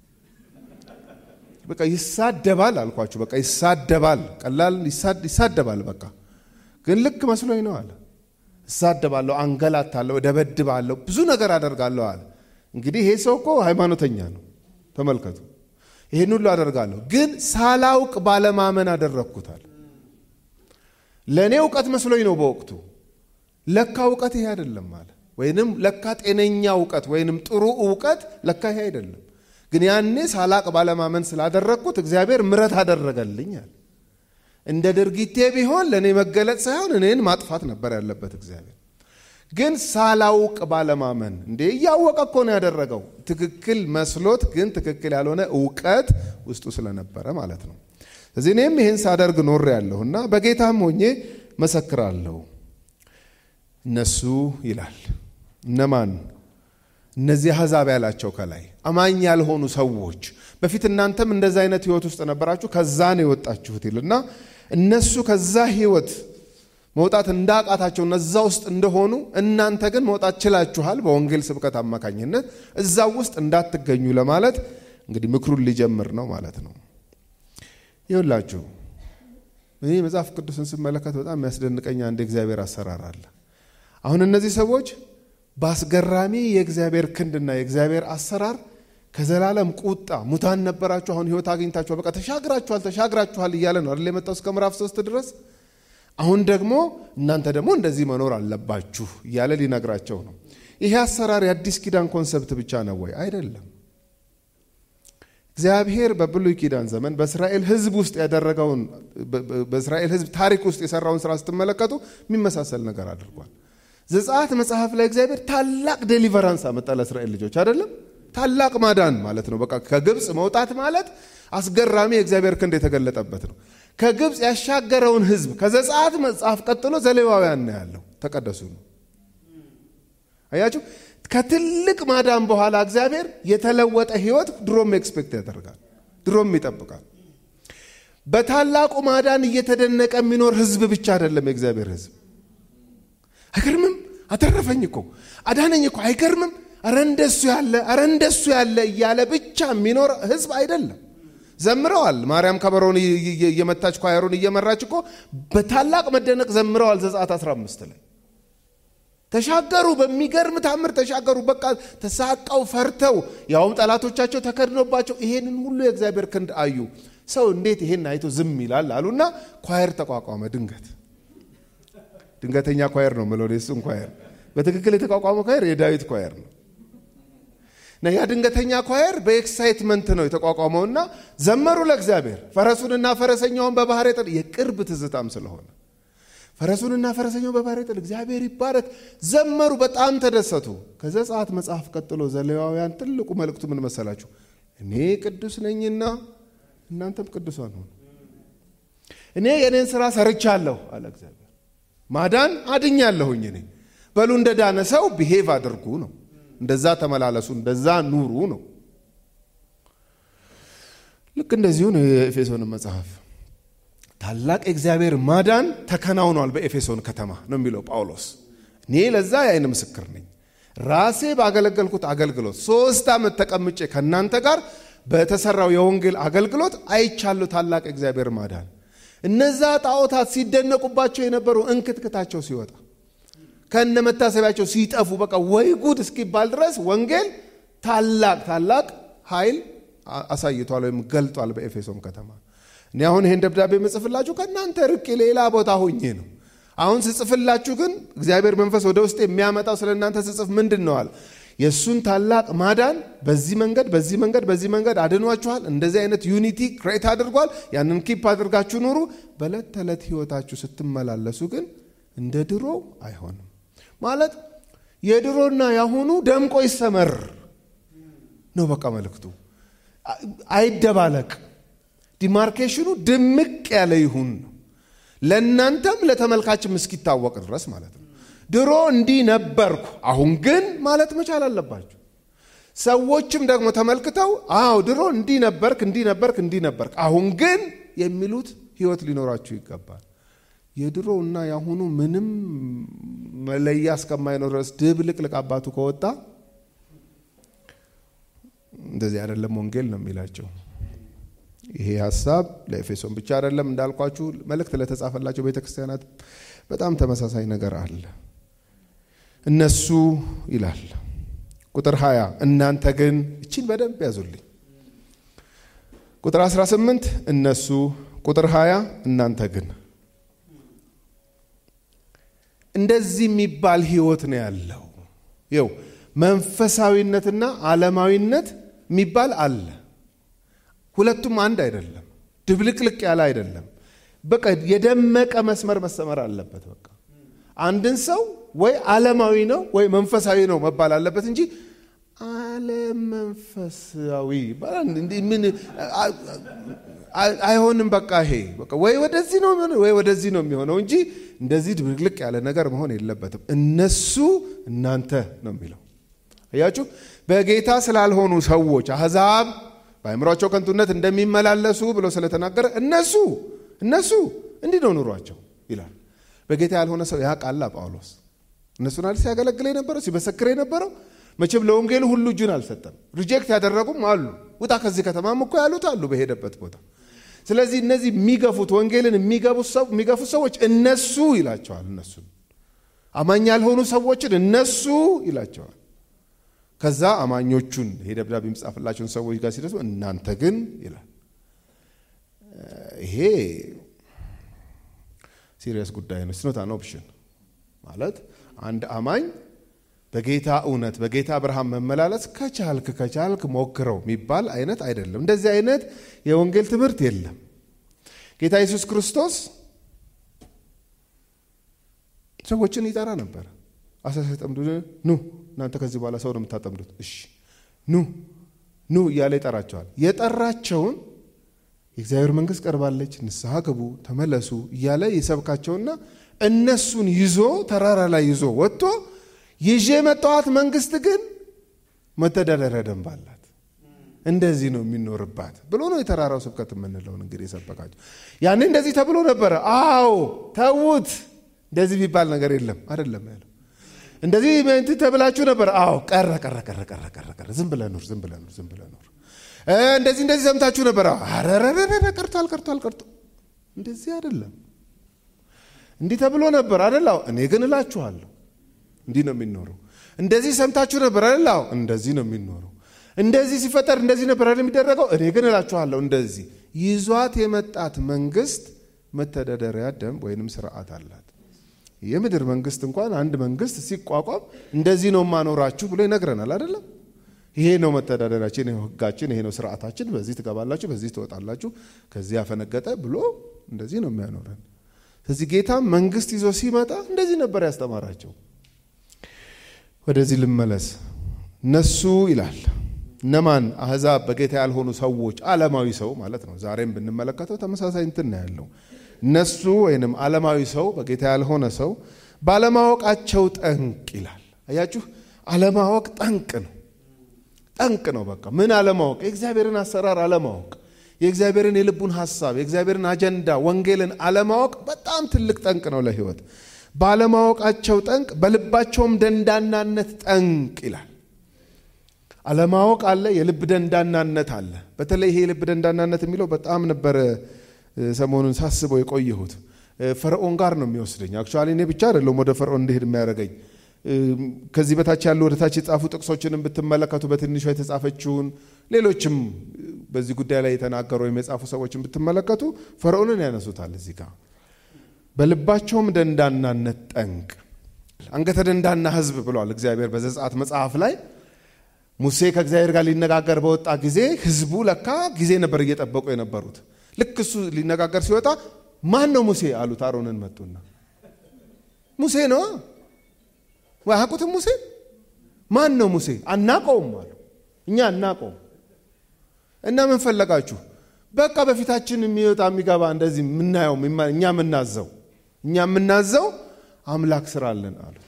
በቃ ይሳደባል አልኳችሁ። በቃ ይሳደባል፣ ቀላል ይሳደባል። በቃ ግን ልክ መስሎኝ ነው አለ። እሳደባለሁ፣ አንገላታለሁ፣ ደበድባለሁ፣ ብዙ ነገር አደርጋለሁ አለ። እንግዲህ ይሄ ሰው እኮ ሃይማኖተኛ ነው። ተመልከቱ። ይሄን ሁሉ አደርጋለሁ ግን ሳላውቅ ባለማመን አደረኩታል። ለኔ ዕውቀት መስሎኝ ነው በወቅቱ። ለካ ዕውቀት ይሄ አይደለም አለ። ወይንም ለካ ጤነኛ ዕውቀት ወይንም ጥሩ ዕውቀት ለካ ይሄ አይደለም። ግን ያኔ ሳላቅ ባለማመን ስላደረኩት እግዚአብሔር ምሕረት አደረገልኝ አለ። እንደ ድርጊቴ ቢሆን ለኔ መገለጥ ሳይሆን እኔን ማጥፋት ነበር ያለበት እግዚአብሔር። ግን ሳላውቅ ባለማመን እንዴ ያወቀ እኮ ነው ያደረገው። ትክክል መስሎት ግን ትክክል ያልሆነ ዕውቀት ውስጡ ስለነበረ ማለት ነው። ስለዚህ እኔም ይሄን ሳደርግ ኖር ያለሁና በጌታም ሆኜ መሰክራለሁ። እነሱ ይላል እነማን? እነዚህ አሕዛብ ያላቸው ከላይ አማኝ ያልሆኑ ሰዎች። በፊት እናንተም እንደዛ አይነት ህይወት ውስጥ ነበራችሁ፣ ከዛ ነው የወጣችሁት ይልና እነሱ ከዛ ህይወት መውጣት እንዳቃታቸው እነዛ ውስጥ እንደሆኑ እናንተ ግን መውጣት ችላችኋል በወንጌል ስብከት አማካኝነት። እዛ ውስጥ እንዳትገኙ ለማለት እንግዲህ ምክሩን ሊጀምር ነው ማለት ነው። ይኸውላችሁ እኔ መጽሐፍ ቅዱስን ስመለከት በጣም የሚያስደንቀኝ አንድ እግዚአብሔር አሰራር አለ። አሁን እነዚህ ሰዎች በአስገራሚ የእግዚአብሔር ክንድና የእግዚአብሔር አሰራር ከዘላለም ቁጣ ሙታን ነበራችሁ፣ አሁን ህይወት አግኝታችኋል፣ በቃ ተሻግራችኋል ተሻግራችኋል እያለ ነው አይደል የመጣው እስከ ምዕራፍ ሶስት ድረስ። አሁን ደግሞ እናንተ ደግሞ እንደዚህ መኖር አለባችሁ እያለ ሊነግራቸው ነው። ይሄ አሰራር የአዲስ ኪዳን ኮንሰፕት ብቻ ነው ወይ? አይደለም። እግዚአብሔር በብሉይ ኪዳን ዘመን በእስራኤል ህዝብ ውስጥ ያደረገውን በእስራኤል ህዝብ ታሪክ ውስጥ የሰራውን ስራ ስትመለከቱ የሚመሳሰል ነገር አድርጓል። ዘጸአት መጽሐፍ ላይ እግዚአብሔር ታላቅ ዴሊቨራንስ አመጣ ለእስራኤል ልጆች አይደለም? ታላቅ ማዳን ማለት ነው። በቃ ከግብጽ መውጣት ማለት አስገራሚ የእግዚአብሔር ክንድ የተገለጠበት ነው። ከግብጽ ያሻገረውን ህዝብ ከዘጸአት መጽሐፍ ቀጥሎ ዘሌዋውያን ነው ያለው። ተቀደሱ ነው። አያችሁ? ከትልቅ ማዳን በኋላ እግዚአብሔር የተለወጠ ህይወት ድሮም ኤክስፔክት ያደርጋል፣ ድሮም ይጠብቃል። በታላቁ ማዳን እየተደነቀ የሚኖር ህዝብ ብቻ አይደለም የእግዚአብሔር ህዝብ። አይገርምም? አተረፈኝ እኮ አዳነኝ እኮ አይገርምም? አረ እንደሱ ያለ አረ እንደሱ ያለ እያለ ብቻ የሚኖር ህዝብ አይደለም። ዘምረዋል። ማርያም ከበሮን እየመታች ኳየሩን እየመራች እኮ በታላቅ መደነቅ ዘምረዋል። ዘጸአት አስራ አምስት ላይ ተሻገሩ፣ በሚገርም ታምር ተሻገሩ። በቃ ተሳቀው ፈርተው ያውም ጠላቶቻቸው ተከድኖባቸው ይሄንን ሁሉ የእግዚአብሔር ክንድ አዩ። ሰው እንዴት ይሄን አይቶ ዝም ይላል አሉና ኳየር ተቋቋመ። ድንገት ድንገተኛ ኳየር ነው ማለት ነው። እሱን ኳየር በትክክል የተቋቋመው ኳየር የዳዊት ኳየር ነው። እና ያ ድንገተኛ ኳየር በኤክሳይትመንት ነው የተቋቋመውና ዘመሩ ለእግዚአብሔር። ፈረሱንና ፈረሰኛውን በባህር የጣለ የቅርብ ትዝታም ስለሆነ ፈረሱንና ፈረሰኛውን በባህር የጣለ እግዚአብሔር ይባረክ ዘመሩ፣ በጣም ተደሰቱ። ከዘጸአት መጽሐፍ ቀጥሎ ዘሌዋውያን ትልቁ መልእክቱ ምን መሰላችሁ? እኔ ቅዱስ ነኝና እናንተም ቅዱሳን ሁኑ። እኔ የኔን ሥራ ሰርቻለሁ አለ እግዚአብሔር። ማዳን አድኛለሁኝ እኔ። በሉ እንደዳነ ሰው ቢሄቭ አድርጉ ነው። እንደዛ ተመላለሱ፣ እንደዛ ኑሩ ነው። ልክ እንደዚሁ ነው የኤፌሶን መጽሐፍ። ታላቅ እግዚአብሔር ማዳን ተከናውኗል በኤፌሶን ከተማ ነው የሚለው ጳውሎስ። እኔ ለዛ የዓይን ምስክር ነኝ። ራሴ ባገለገልኩት አገልግሎት ሶስት ዓመት ተቀምጬ ከናንተ ጋር በተሰራው የወንጌል አገልግሎት አይቻለሁ ታላቅ እግዚአብሔር ማዳን። እነዛ ጣዖታት ሲደነቁባቸው የነበሩ እንክትክታቸው ሲወጣ ከነ መታሰቢያቸው ሲጠፉ በቃ ወይ ጉድ እስኪባል ድረስ ወንጌል ታላቅ ታላቅ ኃይል አሳይቷል ወይም ገልጧል በኤፌሶን ከተማ። እኔ አሁን ይሄን ደብዳቤ መጽፍላችሁ ከናንተ ርቄ ሌላ ቦታ ሆኜ ነው። አሁን ስጽፍላችሁ ግን እግዚአብሔር መንፈስ ወደ ውስጥ የሚያመጣው ስለናንተ ስጽፍ ምንድነው አለ? የሱን ታላቅ ማዳን በዚህ መንገድ በዚህ መንገድ በዚህ መንገድ አድኗችኋል። እንደዚህ አይነት ዩኒቲ ክሬት አድርጓል። ያንን ኪፕ አድርጋችሁ ኑሩ። በዕለት ተዕለት ህይወታችሁ ስትመላለሱ ግን እንደ ድሮ አይሆንም ማለት የድሮና ያሁኑ ደምቆ ይሰመር ነው በቃ መልእክቱ። አይደባለቅ፣ ዲማርኬሽኑ ድምቅ ያለ ይሁን ነው ለእናንተም ለተመልካችም እስኪታወቅ ድረስ ማለት ነው። ድሮ እንዲህ ነበርኩ አሁን ግን ማለት መቻል አለባችሁ። ሰዎችም ደግሞ ተመልክተው አዎ ድሮ እንዲህ ነበርክ እንዲህ ነበርክ እንዲህ ነበርክ አሁን ግን የሚሉት ህይወት ሊኖራችሁ ይገባል። የድሮውና ያሁኑ ምንም መለያ እስከማይኖር ድረስ ድብልቅልቅ አባቱ ከወጣ እንደዚህ አይደለም ወንጌል ነው የሚላቸው። ይሄ ሐሳብ ለኤፌሶን ብቻ አይደለም እንዳልኳችሁ መልእክት ለተጻፈላቸው ቤተክርስቲያናት በጣም ተመሳሳይ ነገር አለ። እነሱ ይላል ቁጥር ሃያ እናንተ ግን እቺን በደንብ ያዙልኝ። ቁጥር አስራ ስምንት እነሱ፣ ቁጥር ሃያ እናንተ ግን። እንደዚህ የሚባል ህይወት ነው ያለው። ይው መንፈሳዊነትና ዓለማዊነት የሚባል አለ። ሁለቱም አንድ አይደለም፣ ድብልቅልቅ ያለ አይደለም። በቃ የደመቀ መስመር መሰመር አለበት። በቃ አንድን ሰው ወይ ዓለማዊ ነው ወይ መንፈሳዊ ነው መባል አለበት እንጂ ዓለም መንፈሳዊ ምን አይሆንም። በቃ ይሄ በቃ ወይ ወደዚህ ነው ወይ ወደዚህ ነው የሚሆነው እንጂ እንደዚህ ድብልቅልቅ ያለ ነገር መሆን የለበትም። እነሱ እናንተ ነው የሚለው። አያችሁ በጌታ ስላልሆኑ ሰዎች አሕዛብ በአእምሮአቸው ከንቱነት እንደሚመላለሱ ብሎ ስለተናገረ እነሱ እነሱ እንዲህ ነው ኑሯቸው ይላል። በጌታ ያልሆነ ሰው ያቃላ ጳውሎስ እነሱን አለ ሲያገለግል የነበረው ሲመሰክር የነበረው መቼም ለወንጌል ሁሉ እጁን አልሰጠም። ሪጀክት ያደረጉም አሉ። ውጣ ከዚህ ከተማም እኮ ያሉት አሉ በሄደበት ቦታ። ስለዚህ እነዚህ የሚገፉት ወንጌልን የሚገፉት ሰው የሚገፉት ሰዎች እነሱ ይላቸዋል። እነሱ አማኝ ያልሆኑ ሰዎችን እነሱ ይላቸዋል። ከዛ አማኞቹን ይሄ ደብዳቤ የሚጻፍላቸውን ሰዎች ጋር ሲደርሱ እናንተ ግን ይላል። ይሄ ሲሪየስ ጉዳይ ነው። ስኖት አን ኦፕሽን ማለት አንድ አማኝ በጌታ እውነት በጌታ ብርሃን መመላለስ ከቻልክ ከቻልክ ሞክረው የሚባል አይነት አይደለም። እንደዚህ አይነት የወንጌል ትምህርት የለም። ጌታ ኢየሱስ ክርስቶስ ሰዎችን ይጠራ ነበር። አሳ ሲያጠምዱ ኑ እናንተ ከዚህ በኋላ ሰው ነው የምታጠምዱት እሺ ኑ ኑ እያለ ይጠራቸዋል። የጠራቸውን የእግዚአብሔር መንግስት ቀርባለች ንስሐ ግቡ ተመለሱ እያለ ይሰብካቸውና እነሱን ይዞ ተራራ ላይ ይዞ ወጥቶ ይዤ መጣኋት መንግስት ግን መተዳደሪያ ደንብ አላት እንደዚህ ነው የሚኖርባት ብሎ ነው የተራራው ስብከት የምንለው። እንግዲህ የሰበካቸው ያኔ እንደዚህ ተብሎ ነበር። አዎ ተውት እንደዚህ ቢባል ነገር የለም አይደለም ያለው። እንደዚህ ምን ተብላችሁ ነበር? አዎ ቀረ ቀረ ቀረ ቀረ ቀረ ቀረ ዝም ብለህ ኑር ዝም ብለህ ኑር ዝም ብለህ ኑር። እንደዚህ እንደዚህ ሰምታችሁ ነበር? አረረረረ ቀርቷል ቀርቷል ቀርቶ እንደዚህ አይደለም እንዲህ ተብሎ ነበር አይደል? አዎ እኔ ግን እላችኋለሁ እንዲህ ነው የሚኖረው። እንደዚህ ሰምታችሁ ነበር አይደል? አዎ እንደዚህ ነው የሚኖረው። እንደዚህ ሲፈጠር እንደዚህ ነበር አይደል የሚደረገው? እኔ ግን እላችኋለሁ እንደዚህ። ይዟት የመጣት መንግስት መተዳደሪያ ደንብ ወይንም ስርዓት አላት። የምድር መንግስት እንኳን አንድ መንግስት ሲቋቋም እንደዚህ ነው ማኖራችሁ ብሎ ይነግረናል አይደለም? ይሄ ነው መተዳደሪያችን፣ ይሄ ነው ህጋችን፣ ይሄ ነው ስርዓታችን፣ በዚህ ትገባላችሁ፣ በዚህ ትወጣላችሁ፣ ከዚህ ያፈነገጠ ብሎ እንደዚህ ነው የሚያኖረን። ስለዚህ ጌታ መንግስት ይዞ ሲመጣ እንደዚህ ነበር ያስተማራቸው። ወደዚህ ልመለስ። እነሱ ይላል እነማን? አህዛብ በጌታ ያልሆኑ ሰዎች፣ ዓለማዊ ሰው ማለት ነው። ዛሬም ብንመለከተው ተመሳሳይ እንትን ነው ያለው። እነሱ ወይንም ዓለማዊ ሰው በጌታ ያልሆነ ሰው ባለማወቃቸው ጠንቅ ይላል። አያችሁ ዓለማወቅ ጠንቅ ነው። ጠንቅ ነው በቃ ምን ዓለማወቅ? የእግዚአብሔርን አሰራር ዓለማወቅ፣ የእግዚአብሔርን የልቡን ሐሳብ፣ የእግዚአብሔርን አጀንዳ፣ ወንጌልን ዓለማወቅ በጣም ትልቅ ጠንቅ ነው ለህይወት። ባለማወቃቸው ጠንቅ በልባቸውም ደንዳናነት ጠንቅ ይላል። ዓለማወቅ አለ፣ የልብ ደንዳናነት አለ። በተለይ ይሄ የልብ ደንዳናነት የሚለው በጣም ነበር ሰሞኑን ሳስበው የቆየሁት። ፈርዖን ጋር ነው የሚወስደኝ። አክቹአሊ እኔ ብቻ አይደለም ወደ ፈርዖን እንድሄድ የሚያደርገኝ። ከዚህ በታች ያሉ ወደ ታች የጻፉ ጥቅሶችንም ብትመለከቱ በትንሿ የተጻፈችውን ሌሎችም በዚህ ጉዳይ ላይ የተናገሩ ወይም የጻፉ ሰዎችን ብትመለከቱ ፈርዖንን ያነሱታል እዚህ ጋር። በልባቸውም ደንዳናነት ጠንቅ፣ አንገተ ደንዳና ህዝብ ብሏል እግዚአብሔር በዘጸአት መጽሐፍ ላይ። ሙሴ ከእግዚአብሔር ጋር ሊነጋገር በወጣ ጊዜ ህዝቡ ለካ ጊዜ ነበር እየጠበቁ የነበሩት። ልክ እሱ ሊነጋገር ሲወጣ ማን ነው ሙሴ አሉት። አሮንን መጡና ሙሴ ነው ወይ አቁትም ሙሴ ማን ነው ሙሴ? አናቀውም አሉ። እኛ አናቀውም እና ምን ፈለጋችሁ? በቃ በፊታችን የሚወጣ የሚገባ እንደዚህ ምናየው እኛ ምናዘው እኛ ምናዘው አምላክ ስራልን አሉት።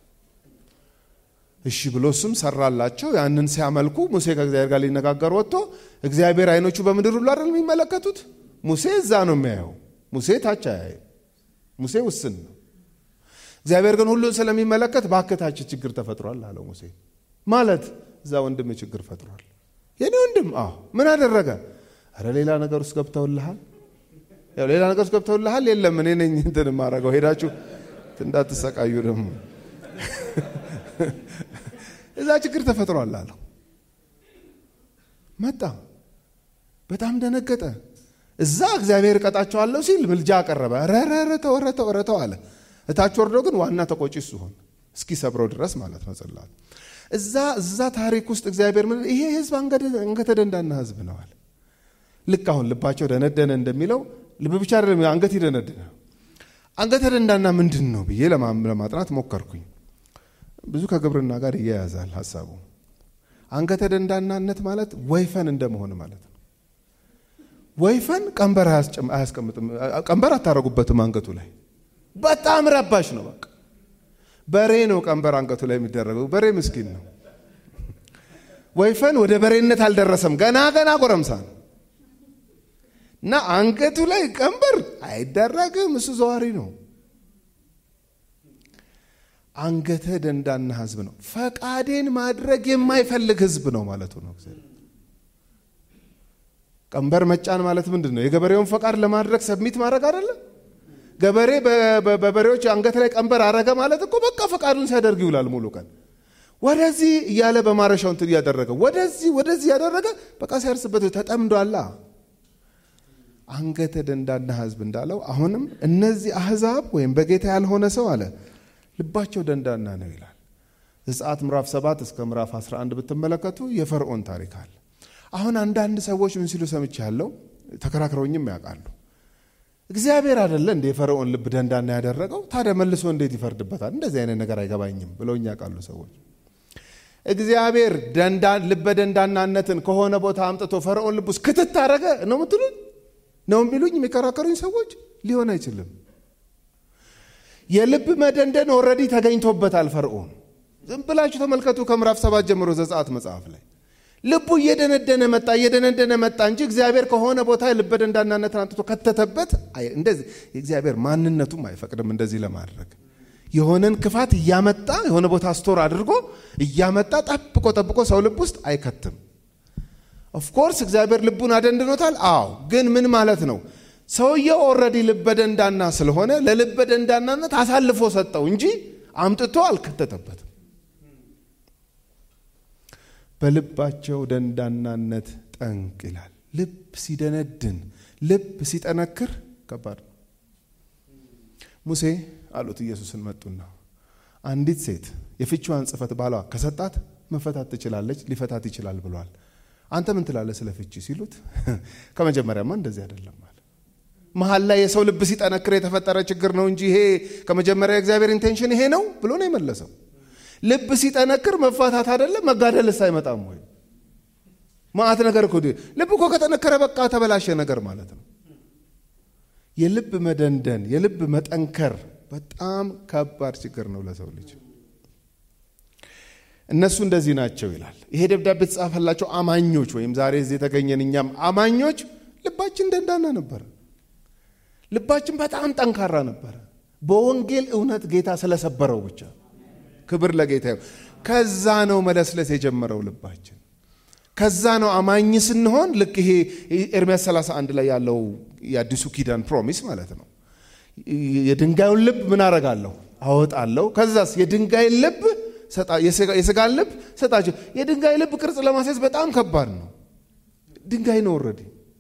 እሺ ብሎ እሱም ሰራላቸው። ያንን ሲያመልኩ ሙሴ ከእግዚአብሔር ጋር ሊነጋገር ወጥቶ እግዚአብሔር አይኖቹ በምድር ሁሉ አይደል የሚመለከቱት? ሙሴ እዛ ነው የሚያየው። ሙሴ ታች አያየው። ሙሴ ውስን ነው። እግዚአብሔር ግን ሁሉን ስለሚመለከት ባከታች ችግር ተፈጥሯል አለው ሙሴ። ማለት እዛ ወንድም ችግር ፈጥሯል። የኔ ወንድም አዎ ምን አደረገ? አረ ሌላ ነገር ውስጥ ገብተውልሃል። ያው ሌላ ነገር ውስጥ ገብተውልሃል። የለም እኔ ነኝ እንትን ማረጋው፣ ሄዳችሁ እንዳትሰቃዩ ደግሞ እዛ ችግር ተፈጥሯል አለው። መጣ፣ በጣም ደነገጠ። እዛ እግዚአብሔር ቀጣቸዋለሁ ሲል ምልጃ አቀረበ። ረረረ ተወረ ተወረ ተው አለ። እታች ወርዶ ግን ዋና ተቆጪ እሱ ሆነ እስኪ ሰብረው ድረስ ማለት ነው ጽላት። እዛ እዛ ታሪክ ውስጥ እግዚአብሔር ምን ይሄ ህዝብ አንገተ ደንዳና ህዝብ ነው አለ። ልክ አሁን ልባቸው ደነደነ እንደሚለው ልብ ብቻ አይደለም አንገት ይደነደነ። አንገተ ደንዳና ምንድን ነው ብዬ ለማጥናት ሞከርኩኝ። ብዙ ከግብርና ጋር ይያያዛል ሐሳቡ። አንገተ ደንዳናነት ማለት ወይፈን እንደመሆን ማለት ነው። ወይፈን ቀንበር አያስቀምጥም፣ ቀንበር አታረጉበትም አንገቱ ላይ። በጣም ረባሽ ነው በቃ። በሬ ነው ቀንበር አንገቱ ላይ የሚደረገው። በሬ ምስኪን ነው። ወይፈን ወደ በሬነት አልደረሰም፣ ገና ገና ጎረምሳ ነው። እና አንገቱ ላይ ቀንበር አይደረግም፣ እሱ ዘዋሪ ነው። አንገተ ደንዳና ህዝብ ነው። ፈቃዴን ማድረግ የማይፈልግ ህዝብ ነው ማለቱ ነው። ቀንበር መጫን ማለት ምንድነው? የገበሬውን ፈቃድ ለማድረግ ሰብሚት ማድረግ አይደለ? ገበሬ በበሬዎች አንገት ላይ ቀንበር አረገ ማለት እኮ በቃ ፈቃዱን ሲያደርግ ይውላል ሙሉ ቀን። ወደዚህ እያለ በማረሻው እንትን ያደረገ ወደዚህ ወደዚህ ያደረገ በቃ ሲያርስበት ተጠምዷል። አንገተ ደንዳና ህዝብ እንዳለው አሁንም እነዚህ አህዛብ ወይም በጌታ ያልሆነ ሰው አለ ልባቸው ደንዳና ነው ይላል። ዘጸአት ምዕራፍ ሰባት እስከ ምዕራፍ አስራ አንድ ብትመለከቱ የፈርዖን ታሪክ አለ። አሁን አንዳንድ ሰዎች ምን ሲሉ ሰምቻለሁ፣ ተከራክረውኝም ያውቃሉ። እግዚአብሔር አይደለ እንደ ፈርዖን ልብ ደንዳና ያደረገው? ታዲያ መልሶ እንዴት ይፈርድበታል? እንደዚህ አይነት ነገር አይገባኝም ብለውኛ ቃሉ ሰዎች። እግዚአብሔር ደንዳን ልበ ደንዳናነትን ከሆነ ቦታ አምጥቶ ፈርዖን ልብ ውስጥ ክትት አደረገ ነው የምትሉኝ? ነው የሚሉኝ የሚከራከሩኝ ሰዎች? ሊሆን አይችልም። የልብ መደንደን ኦልሬዲ ተገኝቶበታል ፈርዖን። ዝም ብላችሁ ተመልከቱ ከምዕራፍ ሰባት ጀምሮ ዘጸአት መጽሐፍ ላይ ልቡ እየደነደነ መጣ እየደነደነ መጣ እንጂ እግዚአብሔር ከሆነ ቦታ ልበ ደንዳናነትን አምጥቶ ከተተበት እንደዚህ የእግዚአብሔር ማንነቱም አይፈቅድም እንደዚህ ለማድረግ። የሆነን ክፋት እያመጣ የሆነ ቦታ ስቶር አድርጎ እያመጣ ጠብቆ ጠብቆ ሰው ልብ ውስጥ አይከትም። ኦፍ ኮርስ እግዚአብሔር ልቡን አደንድኖታል። አዎ፣ ግን ምን ማለት ነው? ሰውየው ኦልሬዲ ልበ ደንዳና ስለሆነ ለልበ ደንዳናነት አሳልፎ ሰጠው እንጂ አምጥቶ አልከተተበትም። በልባቸው ደንዳናነት ጠንቅ ይላል። ልብ ሲደነድን ልብ ሲጠነክር ከባድ ነው። ሙሴ አሉት ኢየሱስን መጡና አንዲት ሴት የፍቺዋን ጽፈት ባሏ ከሰጣት መፈታት ትችላለች ሊፈታት ይችላል ብሏል። አንተ ምን ትላለህ ስለ ፍቺ ሲሉት ከመጀመሪያማ እንደዚህ አይደለም ማለት መሐል ላይ የሰው ልብ ሲጠነክር የተፈጠረ ችግር ነው እንጂ ይሄ ከመጀመሪያ እግዚአብሔር ኢንቴንሽን ይሄ ነው ብሎ ነው የመለሰው። ልብ ሲጠነክር መፋታት አይደለም መጋደልስ አይመጣም ወይ? ማአት ነገር እኮ ልብ እኮ ከተነከረ በቃ ተበላሸ ነገር ማለት ነው። የልብ መደንደን የልብ መጠንከር በጣም ከባድ ችግር ነው ለሰው ልጅ። እነሱ እንደዚህ ናቸው ይላል። ይሄ ደብዳቤ ተጻፈላቸው አማኞች ወይም ዛሬ እዚህ የተገኘን እኛም አማኞች ልባችን ደንዳና ነበር። ልባችን በጣም ጠንካራ ነበር። በወንጌል እውነት ጌታ ስለሰበረው ብቻ ክብር ለጌታ ይሁን። ከዛ ነው መለስለስ የጀመረው ልባችን። ከዛ ነው አማኝ ስንሆን ልክ ይሄ ኤርምያስ ሰላሳ አንድ ላይ ያለው የአዲሱ ኪዳን ፕሮሚስ ማለት ነው። የድንጋዩን ልብ ምን አረጋለሁ? አወጣለሁ። ከዛስ የድንጋይ ልብ ሰጣ የስጋን ልብ ሰጣቸው። የድንጋይ ልብ ቅርጽ ለማስያዝ በጣም ከባድ ነው። ድንጋይ ነው ኦሬዲ።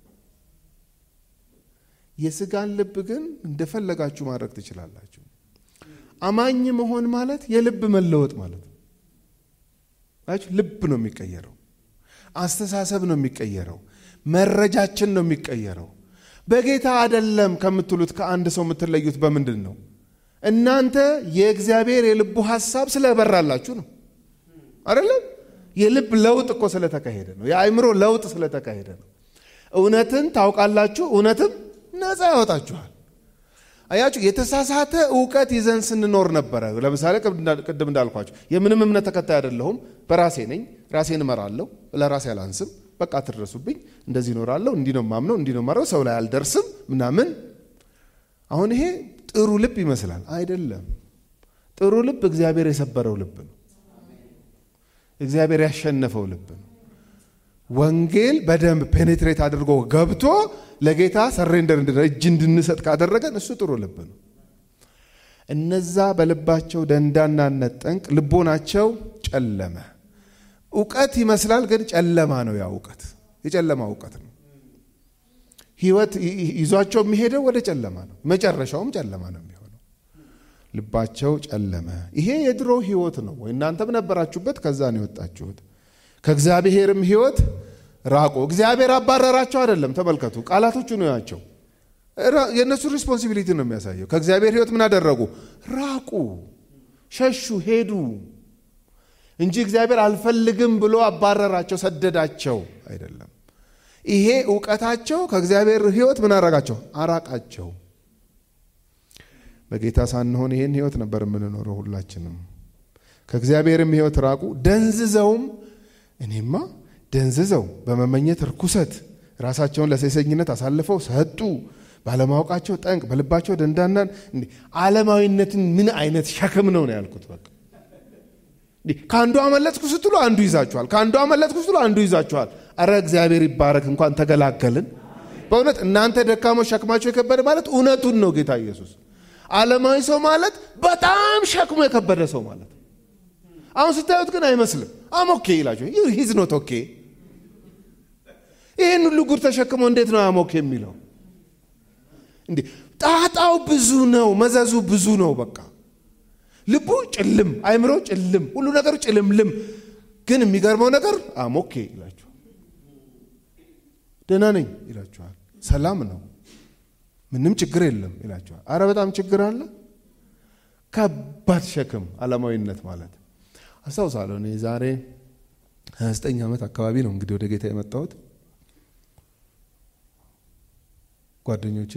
የስጋን ልብ ግን እንደፈለጋችሁ ማድረግ ትችላላችሁ። አማኝ መሆን ማለት የልብ መለወጥ ማለት ነው። አያችሁ፣ ልብ ነው የሚቀየረው። አስተሳሰብ ነው የሚቀየረው። መረጃችን ነው የሚቀየረው። በጌታ አይደለም ከምትሉት ከአንድ ሰው የምትለዩት በምንድን ነው? እናንተ የእግዚአብሔር የልቡ ሐሳብ ስለበራላችሁ ነው አይደለም? የልብ ለውጥ እኮ ስለተካሄደ ነው። የአእምሮ ለውጥ ስለተካሄደ ነው። እውነትን ታውቃላችሁ፣ እውነትም ነፃ ያወጣችኋል። አያችሁ፣ የተሳሳተ ዕውቀት ይዘን ስንኖር ነበር። ለምሳሌ ቅድም እንዳልኳችሁ የምንም እምነት ተከታይ አይደለሁም፣ በራሴ ነኝ፣ ራሴን እመራለሁ፣ ለራሴ አላንስም፣ በቃ ትድረሱብኝ፣ እንደዚህ እኖራለሁ፣ እንዲህ ነው ማምነው፣ እንዲህ ነው ማረው፣ ሰው ላይ አልደርስም ምናምን። አሁን ይሄ ጥሩ ልብ ይመስላል። አይደለም። ጥሩ ልብ እግዚአብሔር የሰበረው ልብ ነው። እግዚአብሔር ያሸነፈው ልብ ነው። ወንጌል በደንብ ፔኔትሬት አድርጎ ገብቶ ለጌታ ሰሬንደር እንደ እጅ እንድንሰጥ ካደረገን እሱ ጥሩ ልብ ነው። እነዛ በልባቸው ደንዳናነት ጠንቅ ልቦናቸው ጨለመ። ዕውቀት ይመስላል ግን ጨለማ ነው። ያ ዕውቀት የጨለማ ዕውቀት ነው። ህይወት ይዟቸው የሚሄደው ወደ ጨለማ ነው። መጨረሻውም ጨለማ ነው የሚሆነው። ልባቸው ጨለመ። ይሄ የድሮ ህይወት ነው ወይ? እናንተም ነበራችሁበት፣ ከዛ ነው የወጣችሁት። ከእግዚአብሔርም ህይወት ራቁ። እግዚአብሔር አባረራቸው አይደለም። ተመልከቱ ቃላቶቹ ነው ያቸው። የነሱ ሪስፖንሲቢሊቲ ነው የሚያሳየው። ከእግዚአብሔር ህይወት ምን አደረጉ? ራቁ፣ ሸሹ፣ ሄዱ እንጂ እግዚአብሔር አልፈልግም ብሎ አባረራቸው፣ ሰደዳቸው አይደለም። ይሄ ዕውቀታቸው ከእግዚአብሔር ህይወት ምን አረጋቸው? አራቃቸው። በጌታ ሳንሆን ይሄን ህይወት ነበር የምንኖረው ሁላችንም። ከእግዚአብሔርም ህይወት ራቁ፣ ደንዝዘውም እኔማ ደንዝዘው በመመኘት ርኩሰት ራሳቸውን ለሴሰኝነት አሳልፈው ሰጡ። ባለማወቃቸው ጠንቅ በልባቸው ደንዳናን። ዓለማዊነትን ምን አይነት ሸክም ነው ነው ያልኩት። በቃ ከአንዱ አመለጥኩ ስትሉ አንዱ ይዛችኋል፣ ከአንዱ አመለጥኩ ስትሉ አንዱ ይዛችኋል። አረ እግዚአብሔር ይባረክ እንኳን ተገላገልን። በእውነት እናንተ ደካሞች ሸክማቸው የከበደ ማለት እውነቱን ነው ጌታ ኢየሱስ። ዓለማዊ ሰው ማለት በጣም ሸክሙ የከበደ ሰው ማለት። አሁን ስታዩት ግን አይመስልም። አም ኦኬ ይላችሁ። ሂዝ ኖት ኦኬ። ይሄን ሁሉ ጉድ ተሸክሞ እንዴት ነው አም ኦኬ የሚለው? እንዴ ጣጣው ብዙ ነው፣ መዘዙ ብዙ ነው። በቃ ልቡ ጭልም፣ አይምሮ ጭልም፣ ሁሉ ነገር ጭልምልም። ግን የሚገርመው ነገር አም ኦኬ ይላችሁ፣ ደህና ነኝ ይላችኋል፣ ሰላም ነው። ምንም ችግር የለም ይላቸዋል። አረ በጣም ችግር አለ። ከባድ ሸክም ዓለማዊነት ማለት አስታውሳለሁ። እኔ ዛሬ ሃያ ዘጠኝ ዓመት አካባቢ ነው እንግዲህ ወደ ጌታ የመጣሁት። ጓደኞቼ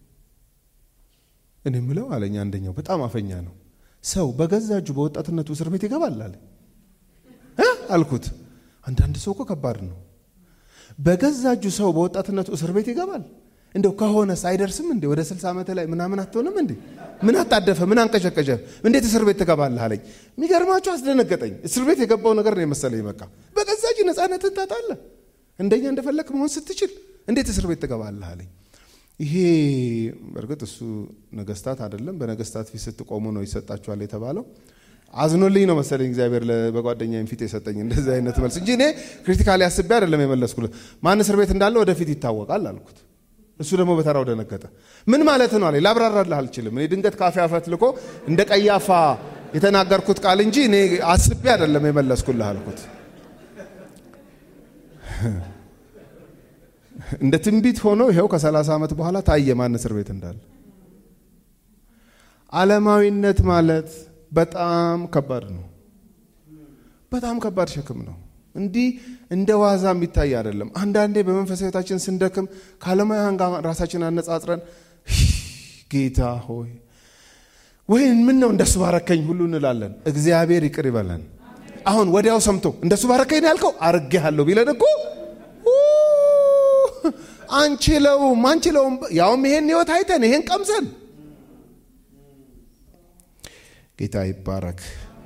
እኔ ምለው አለኝ አንደኛው በጣም አፈኛ ነው፣ ሰው በገዛ እጁ በወጣትነቱ እስር ቤት ይገባል አለ እ አልኩት። አንዳንድ ሰው እኮ ከባድ ነው። በገዛ እጁ ሰው በወጣትነቱ እስር ቤት ይገባል? እንደው ከሆነስ አይደርስም እንዴ? ወደ ስልሳ ዓመት ላይ ምናምን አትሆንም እንዴ? ምን አጣደፈ? ምን አንቀሸቀሸ? እንዴት እስር ቤት ትገባለህ አለኝ። የሚገርማችሁ አስደነገጠኝ። እስር ቤት የገባው ነገር ነው የመሰለኝ። በቃ በገዛ እጅ ነፃነትን ታጣለህ። እንደኛ እንደፈለክ መሆን ስትችል እንዴት እስር ቤት ትገባለህ አለኝ። ይሄ በርግጥ እሱ ነገስታት አይደለም፣ በነገስታት ፊት ስትቆሙ ነው ይሰጣችኋል የተባለው። አዝኖልኝ ነው መሰለኝ እግዚአብሔር በጓደኛዬ ፊት የሰጠኝ እንደዚህ አይነት መልስ እንጂ እኔ ክሪቲካሊ አስቤ አይደለም የመለስኩለት። ማን እስር ቤት እንዳለ ወደፊት ይታወቃል አልኩት። እሱ ደግሞ በተራው ደነገጠ። ምን ማለት ነው አለኝ። ላብራራልህ አልችልም። እኔ ድንገት ካፌ አፈትልኮ እንደ ቀያፋ የተናገርኩት ቃል እንጂ እኔ አስቤ አይደለም የመለስኩልህ አልኩት። እንደ ትንቢት ሆኖ ይሄው ከሰላሳ ዓመት በኋላ ታየ ማን እስር ቤት እንዳለ። ዓለማዊነት ማለት በጣም ከባድ ነው። በጣም ከባድ ሸክም ነው። እንዲህ እንደ ዋዛ የሚታይ አይደለም። አንዳንዴ በመንፈሳዊ ሕይወታችን ስንደክም ከዓለማውያን ጋር ራሳችንን አነጻጽረን ጌታ ሆይ ወይ ምን ነው እንደሱ ባረከኝ ሁሉ እንላለን። እግዚአብሔር ይቅር ይበለን። አሁን ወዲያው ሰምቶ እንደሱ ባረከኝ ነው ያልከው አርጌሃለሁ ቢለን እኮ አንቺለውም አንቺለውም ያውም ይሄን ህይወት አይተን ይሄን ቀምሰን። ጌታ ይባረክ።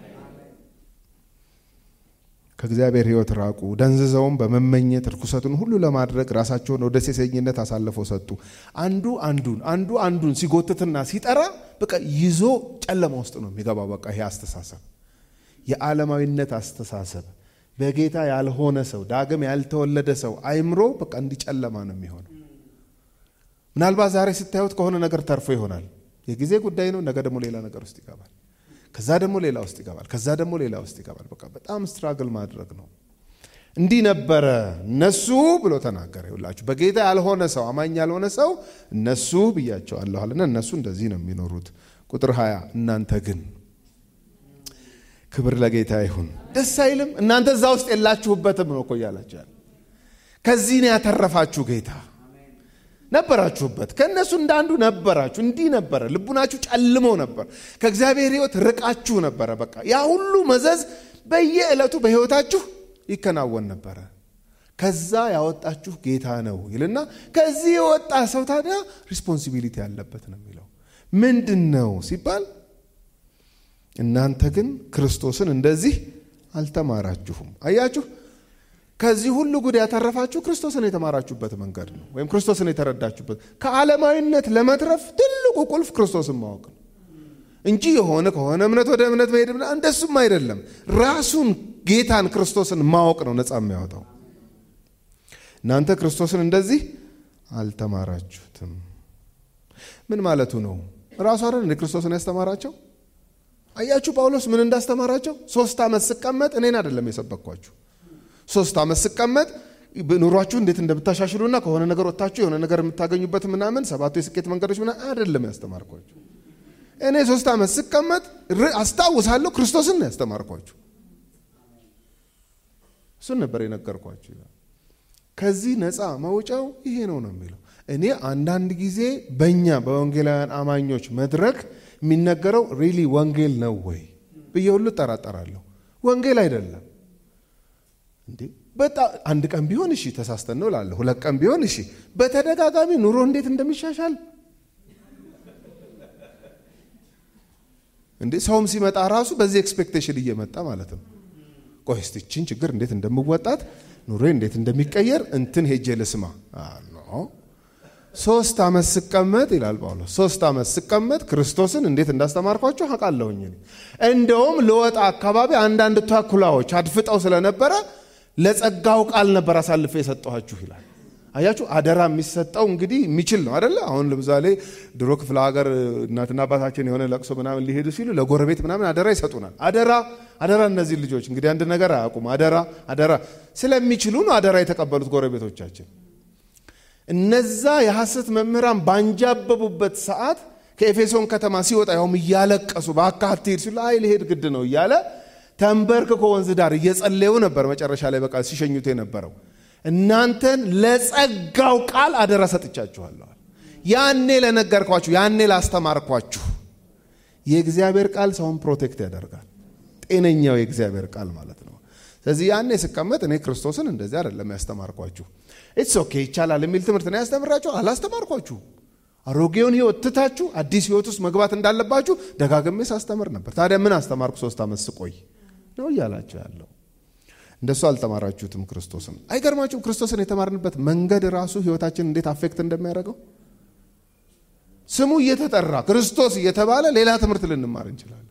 ከእግዚአብሔር ህይወት ራቁ፣ ደንዝዘውም በመመኘት ርኩሰቱን ሁሉ ለማድረግ ራሳቸውን ወደ ሴሰኝነት አሳልፈው ሰጡ። አንዱ አንዱን አንዱ አንዱን ሲጎትትና ሲጠራ በቃ ይዞ ጨለማ ውስጥ ነው የሚገባው። በቃ ይሄ አስተሳሰብ የዓለማዊነት አስተሳሰብ በጌታ ያልሆነ ሰው ዳግም ያልተወለደ ሰው አይምሮ በቃ እንዲጨለማ ነው የሚሆነው። ምናልባት ዛሬ ስታዩት ከሆነ ነገር ተርፎ ይሆናል፣ የጊዜ ጉዳይ ነው። ነገ ደግሞ ሌላ ነገር ውስጥ ይገባል፣ ከዛ ደግሞ ሌላ ውስጥ ይገባል፣ ከዛ ደግሞ ሌላ ውስጥ ይገባል። በቃ በጣም ስትራግል ማድረግ ነው። እንዲህ ነበረ እነሱ ብሎ ተናገረ። ይውላችሁ በጌታ ያልሆነ ሰው አማኝ ያልሆነ ሰው እነሱ ብያቸዋለሁ አለና እነሱ እንደዚህ ነው የሚኖሩት። ቁጥር ሃያ እናንተ ግን ክብር ለጌታ ይሁን። ደስ አይልም? እናንተ እዛ ውስጥ የላችሁበትም ነው እኮ ያላችሁ። ከዚህ ነው ያተረፋችሁ ጌታ። ነበራችሁበት፣ ከነሱ እንዳንዱ ነበራችሁ። እንዲህ ነበረ፣ ልቡናችሁ ጨልሞ ነበር፣ ከእግዚአብሔር ህይወት ርቃችሁ ነበረ። በቃ ያ ሁሉ መዘዝ በየዕለቱ በህይወታችሁ ይከናወን ነበረ። ከዛ ያወጣችሁ ጌታ ነው ይልና ከዚህ የወጣ ሰው ታዲያ ሪስፖንሲቢሊቲ ያለበት ነው የሚለው። ምንድነው ሲባል እናንተ ግን ክርስቶስን እንደዚህ አልተማራችሁም። አያችሁ፣ ከዚህ ሁሉ ጉድ ያተረፋችሁ ክርስቶስን የተማራችሁበት መንገድ ነው፣ ወይም ክርስቶስን የተረዳችሁበት። ከዓለማዊነት ለመትረፍ ትልቁ ቁልፍ ክርስቶስን ማወቅ ነው እንጂ የሆነ ከሆነ እምነት ወደ እምነት መሄድ እንደሱም አይደለም። ራሱን ጌታን ክርስቶስን ማወቅ ነው ነፃ የሚያወጣው። እናንተ ክርስቶስን እንደዚህ አልተማራችሁትም። ምን ማለቱ ነው? ራሱ አይደል እንደ ክርስቶስን ያስተማራቸው? አያችሁ ጳውሎስ ምን እንዳስተማራቸው። ሶስት ዓመት ስቀመጥ እኔን አይደለም የሰበኳችሁ። ሶስት ዓመት ስቀመጥ ኑሯችሁ እንዴት እንደምታሻሽሉና ከሆነ ነገር ወጣችሁ የሆነ ነገር የምታገኙበት ምናምን ሰባቱ የስኬት መንገዶች ምናምን አይደለም ያስተማርኳችሁ። እኔ ሶስት ዓመት ስቀመጥ አስታውሳለሁ ክርስቶስን ያስተማርኳችሁ። እሱን ነበር የነገርኳችሁ። ከዚህ ነፃ መውጫው ይሄ ነው ነው የሚለው። እኔ አንዳንድ ጊዜ በእኛ በወንጌላውያን አማኞች መድረክ የሚነገረው ሪሊ ወንጌል ነው ወይ ብዬ ሁሉ ጠራጠራለሁ። ወንጌል አይደለም እንዴ? በጣም አንድ ቀን ቢሆን እሺ ተሳስተን ነው እላለሁ። ሁለት ቀን ቢሆን እሺ። በተደጋጋሚ ኑሮ እንዴት እንደሚሻሻል እንዴ! ሰውም ሲመጣ ራሱ በዚህ ኤክስፔክቴሽን እየመጣ ማለት ነው። ቆይ እስቲ እቺን ችግር እንዴት እንደምወጣት ኑሮ እንዴት እንደሚቀየር እንትን ሄጄ ልስማ። አኖ ሶስት ዓመት ስቀመጥ ይላል ጳውሎስ፣ ሶስት ዓመት ስቀመጥ ክርስቶስን እንዴት እንዳስተማርኳችሁ አውቃለሁኝ። እንደውም ለወጣ አካባቢ አንዳንድ ተኩላዎች አድፍጠው ስለነበረ ለጸጋው ቃል ነበር አሳልፈ የሰጠኋችሁ ይላል። አያችሁ አደራ የሚሰጠው እንግዲህ የሚችል ነው አይደለ? አሁን ለምሳሌ ድሮ ክፍለ ሀገር እናትና አባታችን የሆነ ለቅሶ ምናምን ሊሄዱ ሲሉ ለጎረቤት ምናምን አደራ ይሰጡናል። አደራ አደራ እነዚህ ልጆች እንግዲህ አንድ ነገር አያውቁም። አደራ አደራ ስለሚችሉ ነው አደራ የተቀበሉት ጎረቤቶቻችን። እነዛ የሐሰት መምህራን ባንጃበቡበት ሰዓት ከኤፌሶን ከተማ ሲወጣ ያውም እያለቀሱ በአካትር ሲሉ አይ ልሄድ ግድ ነው እያለ ተንበርክኮ ወንዝ ዳር እየጸለዩ ነበር። መጨረሻ ላይ በቃ ሲሸኙት የነበረው እናንተን ለጸጋው ቃል አደራ ሰጥቻችኋለሁ። ያኔ ለነገርኳችሁ ያኔ ላስተማርኳችሁ። የእግዚአብሔር ቃል ሰውን ፕሮቴክት ያደርጋል። ጤነኛው የእግዚአብሔር ቃል ማለት ነው። ስለዚህ ያኔ ስቀመጥ እኔ ክርስቶስን እንደዚህ አይደለም ያስተማርኳችሁ ኢትስ ኦኬ ይቻላል የሚል ትምህርት ነው ያስተምራችሁ አላስተማርኳችሁ። አሮጌውን ህይወት ትታችሁ አዲስ ህይወት ውስጥ መግባት እንዳለባችሁ ደጋግሜ ሳስተምር ነበር። ታዲያ ምን አስተማርኩ ሶስት ዓመት ስቆይ ነው እያላችሁ ያለው? እንደሱ አልተማራችሁትም ክርስቶስን። አይገርማችሁም? ክርስቶስን የተማርንበት መንገድ ራሱ ህይወታችን እንዴት አፌክት እንደሚያደርገው ስሙ እየተጠራ ክርስቶስ እየተባለ ሌላ ትምህርት ልንማር እንችላለን።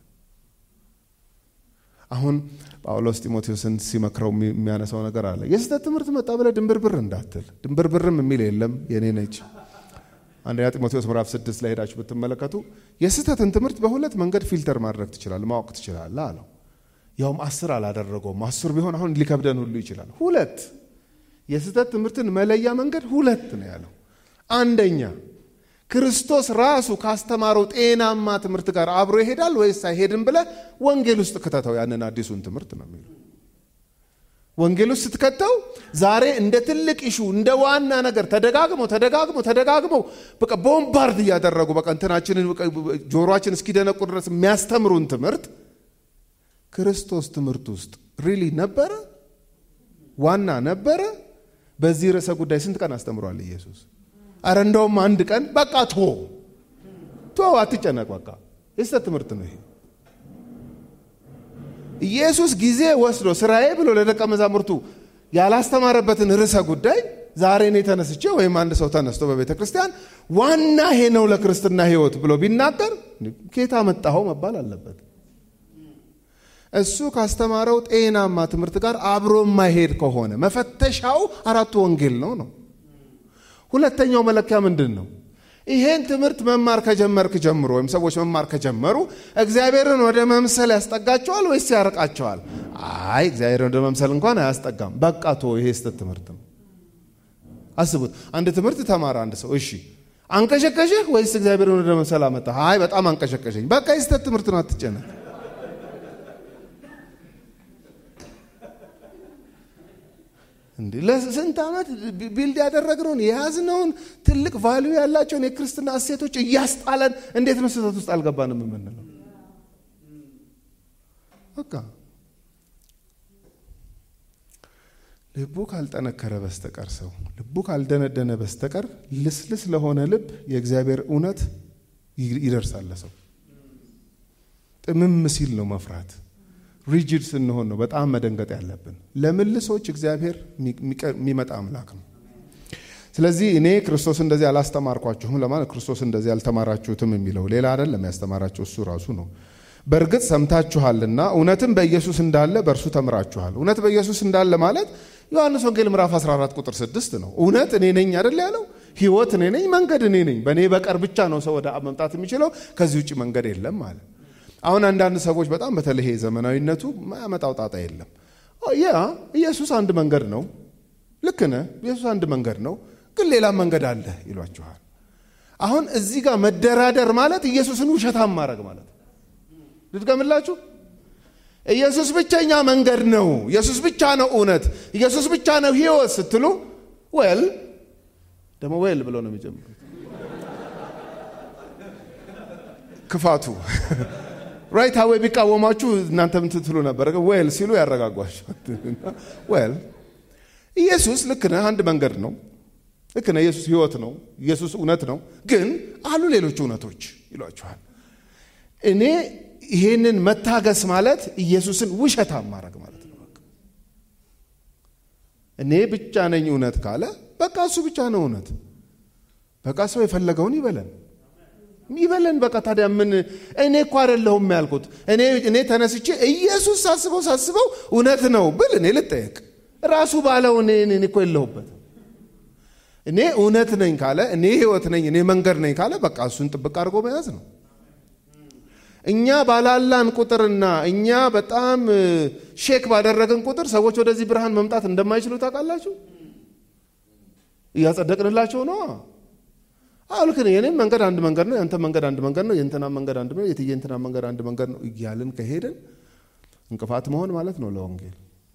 አሁን ጳውሎስ ጢሞቴዎስን ሲመክረው የሚያነሳው ነገር አለ። የስተት ትምህርት መጣ ብለ ድንብርብር እንዳትል። ድንብርብርም የሚል የለም የኔ ነች። አንደኛ ጢሞቴዎስ ምዕራፍ ስድስት ላይ ሄዳችሁ ብትመለከቱ የስተትን ትምህርት በሁለት መንገድ ፊልተር ማድረግ ትችላለህ፣ ማወቅ ትችላለህ አለው። ያውም አስር አላደረገውም። አስር ቢሆን አሁን ሊከብደን ሁሉ ይችላል። ሁለት የስተት ትምህርትን መለያ መንገድ ሁለት ነው ያለው። አንደኛ ክርስቶስ ራሱ ካስተማረው ጤናማ ትምህርት ጋር አብሮ ይሄዳል ወይስ አይሄድም ብለ ወንጌል ውስጥ ከተተው ያንን አዲሱን ትምህርት ነው የሚለው። ወንጌል ውስጥ ስትከተው ዛሬ እንደ ትልቅ ኢሹ እንደ ዋና ነገር ተደጋግሞ ተደጋግሞ ተደጋግሞ በቃ ቦምባርድ ያደረጉ በቃ እንትናችንን ጆሮአችን እስኪደነቁ ድረስ የሚያስተምሩን ትምህርት ክርስቶስ ትምህርት ውስጥ ሪሊ ነበረ? ዋና ነበረ? በዚህ ርዕሰ ጉዳይ ስንት ቀን አስተምሯል ኢየሱስ? አረ እንደውም አንድ ቀን በቃ ቶ ቶ አትጨነቅ በቃ የስተት ትምህርት ነው ይሄ። ኢየሱስ ጊዜ ወስዶ ስራዬ ብሎ ለደቀ መዛሙርቱ ያላስተማረበትን ርዕሰ ጉዳይ ዛሬ እኔ ተነስቼ ወይም አንድ ሰው ተነስቶ በቤተ ክርስቲያን ዋና ይሄ ነው ለክርስትና ህይወት ብሎ ቢናገር ኬታ መጣው መባል አለበት። እሱ ካስተማረው ጤናማ ትምህርት ጋር አብሮ ማይሄድ ከሆነ መፈተሻው አራቱ ወንጌል ነው ነው። ሁለተኛው መለኪያ ምንድነው? ይሄን ትምህርት መማር ከጀመርክ ጀምሮ ወይም ሰዎች መማር ከጀመሩ እግዚአብሔርን ወደ መምሰል ያስጠጋቸዋል ወይስ ያርቃቸዋል? አይ እግዚአብሔርን ወደ መምሰል እንኳን አያስጠጋም። በቃ ቶ ይሄ ስተት ትምህርት ነው። አስቡት፣ አንድ ትምህርት ተማረ አንድ ሰው። እሺ አንቀሸቀሸህ ወይስ እግዚአብሔርን ወደ መምሰል አመጣ? አይ በጣም አንቀሸቀሸኝ። በቃ የስተት ትምህርት ነው፣ አትጨነቅ። እንዴ ለስንት ዓመት ቢልድ ያደረግነውን የያዝነውን ትልቅ ቫልዩ ያላቸውን የክርስትና እሴቶች እያስጣለን እንዴት ነው ስተት ውስጥ አልገባንም የምንለው? በቃ ልቡ ካልጠነከረ በስተቀር ሰው ልቡ ካልደነደነ በስተቀር ልስልስ ለሆነ ልብ የእግዚአብሔር እውነት ይደርሳል። ሰው ጥምም ሲል ነው መፍራት። ሪጂድ ስንሆን ነው በጣም መደንገጥ ያለብን። ለምልሶች እግዚአብሔር የሚመጣ አምላክ ነው። ስለዚህ እኔ ክርስቶስ እንደዚህ አላስተማርኳችሁም ለማለት ክርስቶስ እንደዚህ አልተማራችሁትም የሚለው ሌላ አይደለም፣ ያስተማራችሁ እሱ ራሱ ነው። በእርግጥ ሰምታችኋልና እውነትም በኢየሱስ እንዳለ በእርሱ ተምራችኋል። እውነት በኢየሱስ እንዳለ ማለት ዮሐንስ ወንጌል ምዕራፍ አስራ አራት ቁጥር ስድስት ነው። እውነት እኔ ነኝ አይደል ያለው? ህይወት እኔ ነኝ፣ መንገድ እኔ ነኝ። በእኔ በቀር ብቻ ነው ሰው ወደ አብ መምጣት የሚችለው፣ ከዚህ ውጪ መንገድ የለም ማለት። አሁን አንዳንድ ሰዎች በጣም በተለየ ዘመናዊነቱ ማያመጣው ጣጣ የለም። ያ ኢየሱስ አንድ መንገድ ነው፣ ልክ ነህ፣ ኢየሱስ አንድ መንገድ ነው፣ ግን ሌላ መንገድ አለ ይሏችኋል። አሁን እዚህ ጋር መደራደር ማለት ኢየሱስን ውሸታም ማድረግ ማለት። ልትገምላችሁ፣ ኢየሱስ ብቸኛ መንገድ ነው፣ ኢየሱስ ብቻ ነው እውነት፣ ኢየሱስ ብቻ ነው ህይወት ስትሉ ወል ደግሞ ወል ብሎ ነው የሚጀምሩት። ክፋቱ ራይት ሃው ቢቃወማችሁ እናንተ ምን ትትሉ ነበር? ወል ሲሉ ያረጋጓችሁ። ወል ኢየሱስ ልክ ነህ፣ አንድ መንገድ ነው፣ ልክ ነህ፣ ኢየሱስ ህይወት ነው፣ ኢየሱስ እውነት ነው፣ ግን አሉ ሌሎች እውነቶች ይሏችኋል። እኔ ይሄንን መታገስ ማለት ኢየሱስን ውሸታም ማድረግ ማለት ነው። በቃ እኔ ብቻ ነኝ እውነት ካለ በቃ እሱ ብቻ ነው እውነት። በቃ ሰው የፈለገውን ይበለን ይበለን። በቃ ታዲያ ምን እኔ እኮ አይደለሁም ያልኩት። እኔ እኔ ተነስቼ ኢየሱስ ሳስበው ሳስበው እውነት ነው ብል እኔ ልጠየቅ። ራሱ ባለው እኔ እኔ እኮ የለሁበት። እኔ እውነት ነኝ ካለ፣ እኔ ህይወት ነኝ፣ እኔ መንገድ ነኝ ካለ በቃ እሱን ጥብቅ አድርጎ መያዝ ነው። እኛ ባላላን ቁጥርና እኛ በጣም ሼክ ባደረገን ቁጥር ሰዎች ወደዚህ ብርሃን መምጣት እንደማይችሉ ታውቃላችሁ። እያጸደቅንላቸው ነው። አልክ ነው የኔም መንገድ አንድ መንገድ ነው፣ ያንተ መንገድ አንድ መንገድ ነው፣ የእንትና መንገድ አንድ ነው፣ የትየንትና መንገድ አንድ መንገድ ነው እያልን ከሄድን እንቅፋት መሆን ማለት ነው ለወንጌል።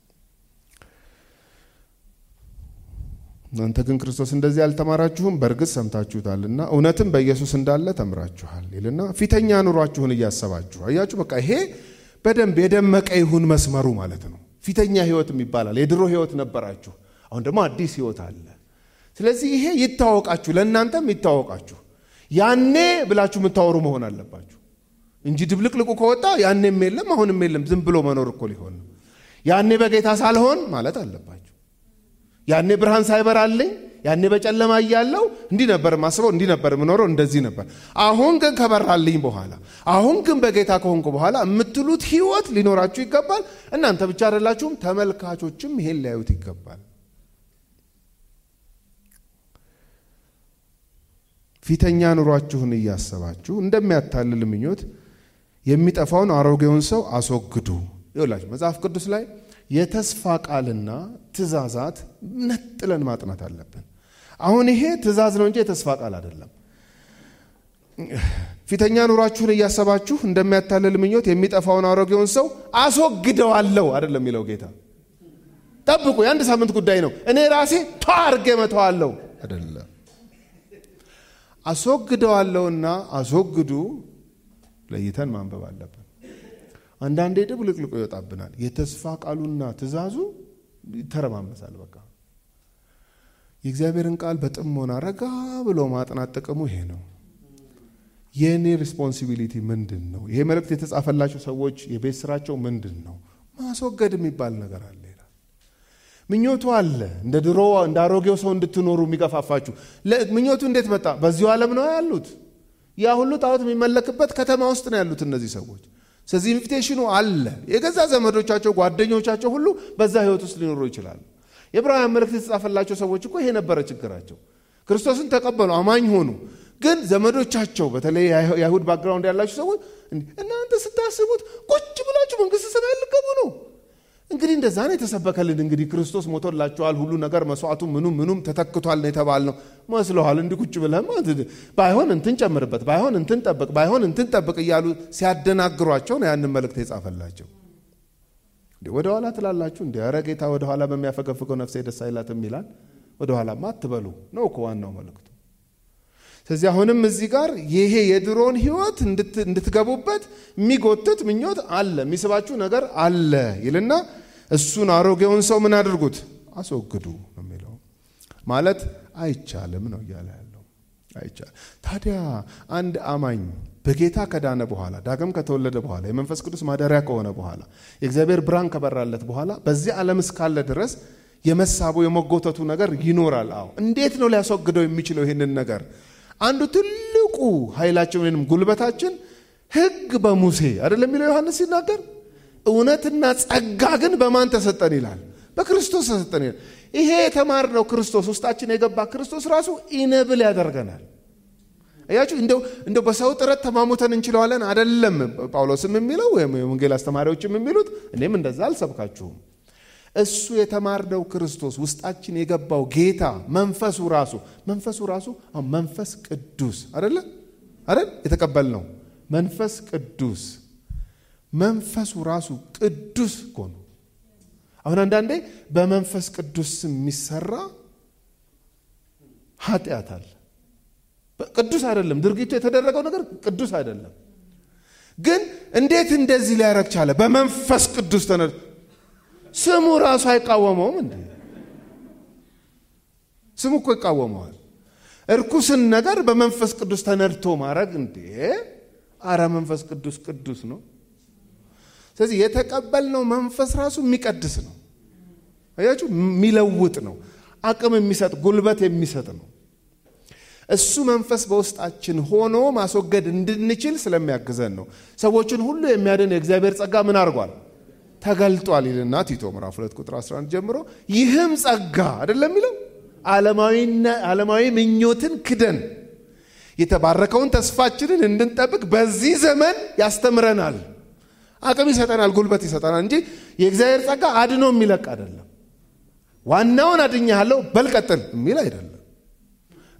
እናንተ ግን ክርስቶስ እንደዚህ አልተማራችሁም፣ በእርግጥ ሰምታችሁታልና እውነትም በኢየሱስ እንዳለ ተምራችኋል ይልና ፊተኛ ኑሯችሁን እያሰባችሁ አያችሁ። በቃ ይሄ በደንብ የደመቀ ይሁን መስመሩ ማለት ነው። ፊተኛ ህይወትም ይባላል። የድሮ ህይወት ነበራችሁ፣ አሁን ደግሞ አዲስ ህይወት አለ። ስለዚህ ይሄ ይታወቃችሁ፣ ለእናንተም ይታወቃችሁ። ያኔ ብላችሁ የምታወሩ መሆን አለባችሁ እንጂ ድብልቅልቁ ከወጣ ያኔም የለም አሁንም የለም ዝም ብሎ መኖር እኮ ሊሆን ነው። ያኔ በጌታ ሳልሆን ማለት አለባችሁ። ያኔ ብርሃን ሳይበራልኝ ያኔ በጨለማ እያለው እንዲህ ነበር ማስበው፣ እንዲህ ነበር ምኖረው፣ እንደዚህ ነበር። አሁን ግን ከበራልኝ በኋላ አሁን ግን በጌታ ከሆንኩ በኋላ የምትሉት ህይወት ሊኖራችሁ ይገባል። እናንተ ብቻ አይደላችሁም፣ ተመልካቾችም ይሄን ሊያዩት ይገባል። ፊተኛ ኑሯችሁን እያሰባችሁ እንደሚያታልል ምኞት የሚጠፋውን አሮጌውን ሰው አስወግዱ። ይኸውላችሁ መጽሐፍ ቅዱስ ላይ የተስፋ ቃልና ትእዛዛት ነጥለን ማጥናት አለብን። አሁን ይሄ ትእዛዝ ነው እንጂ የተስፋ ቃል አይደለም። ፊተኛ ኑሯችሁን እያሰባችሁ እንደሚያታልል ምኞት የሚጠፋውን አሮጌውን ሰው አስወግደዋለሁ አይደለም የሚለው ጌታ። ጠብቁ፣ የአንድ ሳምንት ጉዳይ ነው። እኔ ራሴ ታርጌ መተዋለሁ አይደለም። አስወግደዋለሁና አስወግዱ ለይተን ማንበብ አለብን። አንዳንዴ ድብልቅልቁ ይወጣብናል። የተስፋ ቃሉና ትእዛዙ ይተረማመሳል። በቃ የእግዚአብሔርን ቃል በጥሞና ረጋ ብሎ ማጥናት ጥቅሙ ይሄ ነው። የኔ ሪስፖንሲቢሊቲ ምንድነው? ይሄ መልእክት የተጻፈላቸው ሰዎች የቤት ስራቸው ምንድነው? ማስወገድ የሚባል ነገር አለ። ምኞቱ አለ፣ እንደ ድሮ እንደ አሮጌው ሰው እንድትኖሩ የሚገፋፋችሁ። ምኞቱ እንዴት መጣ? በዚሁ ዓለም ነው ያሉት። ያ ሁሉ ጣዖት የሚመለክበት ከተማ ውስጥ ነው ያሉት እነዚህ ሰዎች። ስለዚህ ኢንቪቴሽኑ አለ። የገዛ ዘመዶቻቸው ጓደኞቻቸው ሁሉ በዛ ህይወት ውስጥ ሊኖሩ ይችላሉ። የዕብራውያን መልእክት የተጻፈላቸው ሰዎች እኮ ይሄ ነበረ ችግራቸው። ክርስቶስን ተቀበሉ፣ አማኝ ሆኑ። ግን ዘመዶቻቸው በተለይ የአይሁድ ባክግራውንድ ያላቸው ሰዎች እናንተ ስታስቡት ቁጭ ብላችሁ መንግስተ ሰማይ ልትገቡ ነው። እንግዲህ እንደዛ ነው የተሰበከልን። እንግዲህ ክርስቶስ ሞቶላችኋል፣ ሁሉ ነገር መስዋዕቱ ምኑም ምኑም ተተክቷል ነው የተባልነው። መስሎሃል እንዲህ ቁጭ ብለህ ባይሆን እንትን ጨምርበት፣ ባይሆን እንትን ጠብቅ፣ ባይሆን እንትን ጠብቅ እያሉ ሲያደናግሯቸው ነው ያንን መልእክት የጻፈላቸው። ወደ ኋላ ትላላችሁ እንዴ? ኧረ ጌታ ወደ ኋላ በሚያፈገፍገው ነፍሴ ደስ አይላትም ይላል። ወደ ኋላማ አትበሉ ነው እኮ ዋናው መልእክቱ። ስለዚህ አሁንም እዚህ ጋር ይሄ የድሮን ህይወት እንድትገቡበት የሚጎትት ምኞት አለ፣ የሚስባችሁ ነገር አለ ይልና እሱን አሮጌውን ሰው ምን አድርጉት? አስወግዱ ነው የሚለው። ማለት አይቻልም ነው እያለ ያለው። አይቻልም። ታዲያ አንድ አማኝ በጌታ ከዳነ በኋላ ዳግም ከተወለደ በኋላ የመንፈስ ቅዱስ ማደሪያ ከሆነ በኋላ የእግዚአብሔር ብርሃን ከበራለት በኋላ በዚህ ዓለም እስካለ ድረስ የመሳቡ የመጎተቱ ነገር ይኖራል። አዎ፣ እንዴት ነው ሊያስወግደው የሚችለው ይሄንን ነገር? አንዱ ትልቁ ኃይላችን ወይንም ጉልበታችን ሕግ በሙሴ አይደለም የሚለው ዮሐንስ ሲናገር፣ እውነትና ጸጋ ግን በማን ተሰጠን ይላል? በክርስቶስ ተሰጠን ይላል። ይሄ የተማርነው ክርስቶስ ውስጣችን የገባ ክርስቶስ ራሱ ኢነብል ያደርገናል። አያችሁ፣ እንደው እንደው በሰው ጥረት ተማሙተን እንችላለን አይደለም ጳውሎስም የሚለው ወይም የወንጌል አስተማሪዎችም የሚሉት፣ እኔም እንደዛ አልሰብካችሁም። እሱ የተማርነው ክርስቶስ ውስጣችን የገባው ጌታ መንፈሱ ራሱ መንፈሱ ራሱ አሁን መንፈስ ቅዱስ አይደለ አይደል የተቀበልነው መንፈስ ቅዱስ መንፈሱ ራሱ ቅዱስ ሆኖ አሁን አንዳንዴ በመንፈስ ቅዱስ የሚሰራ ኃጢአት አለ። ቅዱስ አይደለም ድርጊቱ፣ የተደረገው ነገር ቅዱስ አይደለም። ግን እንዴት እንደዚህ ሊያረግ ቻለ? በመንፈስ ቅዱስ ተነ ስሙ ራሱ አይቃወመውም እንዴ? ስሙ እኮ ይቃወመዋል። እርኩስን ነገር በመንፈስ ቅዱስ ተነድቶ ማድረግ እንዴ! አረ መንፈስ ቅዱስ ቅዱስ ነው። ስለዚህ የተቀበልነው መንፈስ ራሱ የሚቀድስ ነው። አያችሁ፣ የሚለውጥ ነው፣ አቅም የሚሰጥ ጉልበት የሚሰጥ ነው። እሱ መንፈስ በውስጣችን ሆኖ ማስወገድ እንድንችል ስለሚያግዘን ነው። ሰዎችን ሁሉ የሚያድን የእግዚአብሔር ጸጋ ምን አድርጓል? ተገልጧል ይልና ቲቶ ምዕራፍ ሁለት ቁጥር አስራ አንድ ጀምሮ ይህም ጸጋ አይደለም የሚለው ዓለማዊና ዓለማዊ ምኞትን ክደን የተባረከውን ተስፋችንን እንድንጠብቅ በዚህ ዘመን ያስተምረናል፣ አቅም ይሰጠናል፣ ጉልበት ይሰጠናል እንጂ የእግዚአብሔር ጸጋ አድኖ የሚለቅ አይደለም። ዋናውን አድኛለሁ በልቀጥል የሚል አይደለም።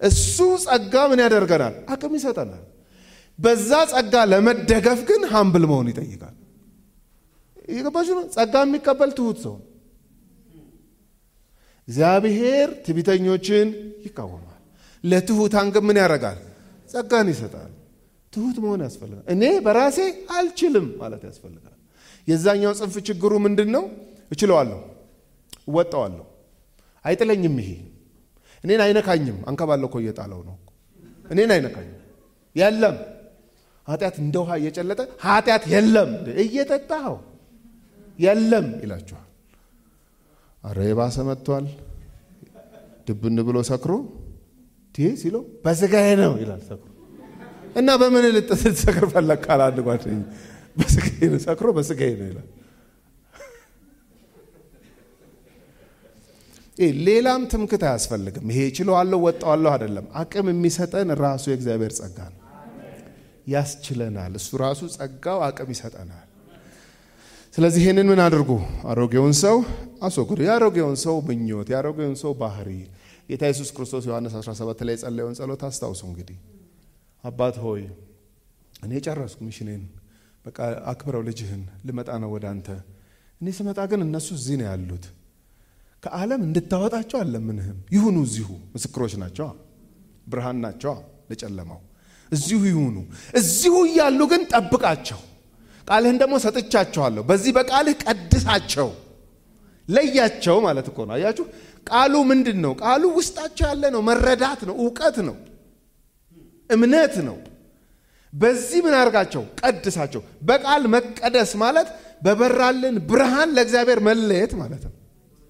እሱ ጸጋ ምን ያደርገናል? አቅም ይሰጠናል። በዛ ጸጋ ለመደገፍ ግን ሃምብል መሆን ይጠይቃል። ይገባችሁ ነው? ጸጋ የሚቀበል ትሁት ሰው እግዚአብሔር ትዕቢተኞችን ይቃወማል፣ ለትሁታን ግን ምን ያደርጋል? ጸጋን ይሰጣል። ትሁት መሆን ያስፈልጋል። እኔ በራሴ አልችልም ማለት ያስፈልጋል። የዛኛው ጽንፍ ችግሩ ምንድነው? እችለዋለሁ፣ እወጣዋለሁ፣ አይጥለኝም፣ ይሄ እኔን አይነካኝም። አንከባለው እኮ እየጣለው ነው። እኔን አይነካኝም። የለም ኃጢአት እንደ ውሃ እየጨለጠ ኃጢአት የለም እየጠጣው የለም ይላችኋል። አረ የባሰ መጥቷል። ድብን ብሎ ሰክሮ ዲህ ሲሎ በስጋዬ ነው ይላል ሰክሮ። እና በምን ልጥስ ሰክር ፈለክ አላንድ ጓደኛ በስጋዬ ነው ሰክሮ በስጋዬ ነው ይላል። ሌላም ትምክህት አያስፈልግም። ይሄ እችለዋለሁ ወጣዋለሁ አይደለም። አቅም የሚሰጠን ራሱ የእግዚአብሔር ጸጋ ነው። ያስችለናል። እሱ ራሱ ጸጋው አቅም ይሰጠናል። ስለዚህ ይሄንን ምን አድርጉ? አሮጌውን ሰው አስወግዱ። የአሮጌውን ሰው ምኞት፣ የአሮጌውን ሰው ባህሪ ጌታ ኢየሱስ ክርስቶስ ዮሐንስ አስራ ሰባት ላይ ጸለየውን ጸሎት አስታውሱ። እንግዲህ አባት ሆይ እኔ ጨረስኩ ሚሽኔን፣ በቃ አክብረው ልጅህን፣ ልመጣ ነው ወደ አንተ። እኔ ስመጣ ግን እነሱ እዚህ ነው ያሉት። ከዓለም እንድታወጣቸው አለምንህም። ይሁኑ እዚሁ፣ ምስክሮች ናቸው፣ ብርሃን ናቸው ለጨለማው። እዚሁ ይሁኑ። እዚሁ እያሉ ግን ጠብቃቸው። ቃልህን ደግሞ ሰጥቻቸዋለሁ። በዚህ በቃልህ ቀድሳቸው፣ ለያቸው ማለት እኮ ነው። አያችሁ ቃሉ ምንድን ነው? ቃሉ ውስጣቸው ያለ ነው። መረዳት ነው፣ ዕውቀት ነው፣ እምነት ነው። በዚህ ምን አርጋቸው? ቀድሳቸው። በቃል መቀደስ ማለት በበራልን ብርሃን ለእግዚአብሔር መለየት ማለት ነው።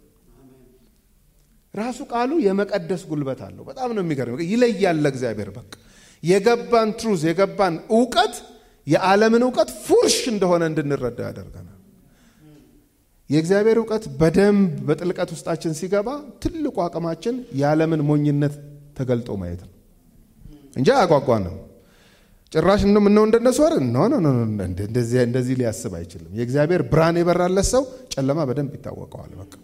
ራሱ ቃሉ የመቀደስ ጉልበት አለው። በጣም ነው የሚገርም። ይለያል ለእግዚአብሔር። በቃ የገባን ትሩዝ የገባን ዕውቀት የዓለምን ዕውቀት ፉርሽ እንደሆነ እንድንረዳ ያደርገናል። የእግዚአብሔር ዕውቀት በደንብ በጥልቀት ውስጣችን ሲገባ ትልቁ አቅማችን የዓለምን ሞኝነት ተገልጦ ማየት ነው እንጂ አያጓጓንም። ጭራሽ እንደም ነው እንደነሱ አይደል? ኖ ኖ ኖ እንደዚህ እንደዚህ ሊያስብ አይችልም። የእግዚአብሔር ብርሃን የበራለት ሰው ጨለማ በደንብ ይታወቀዋል። በቃ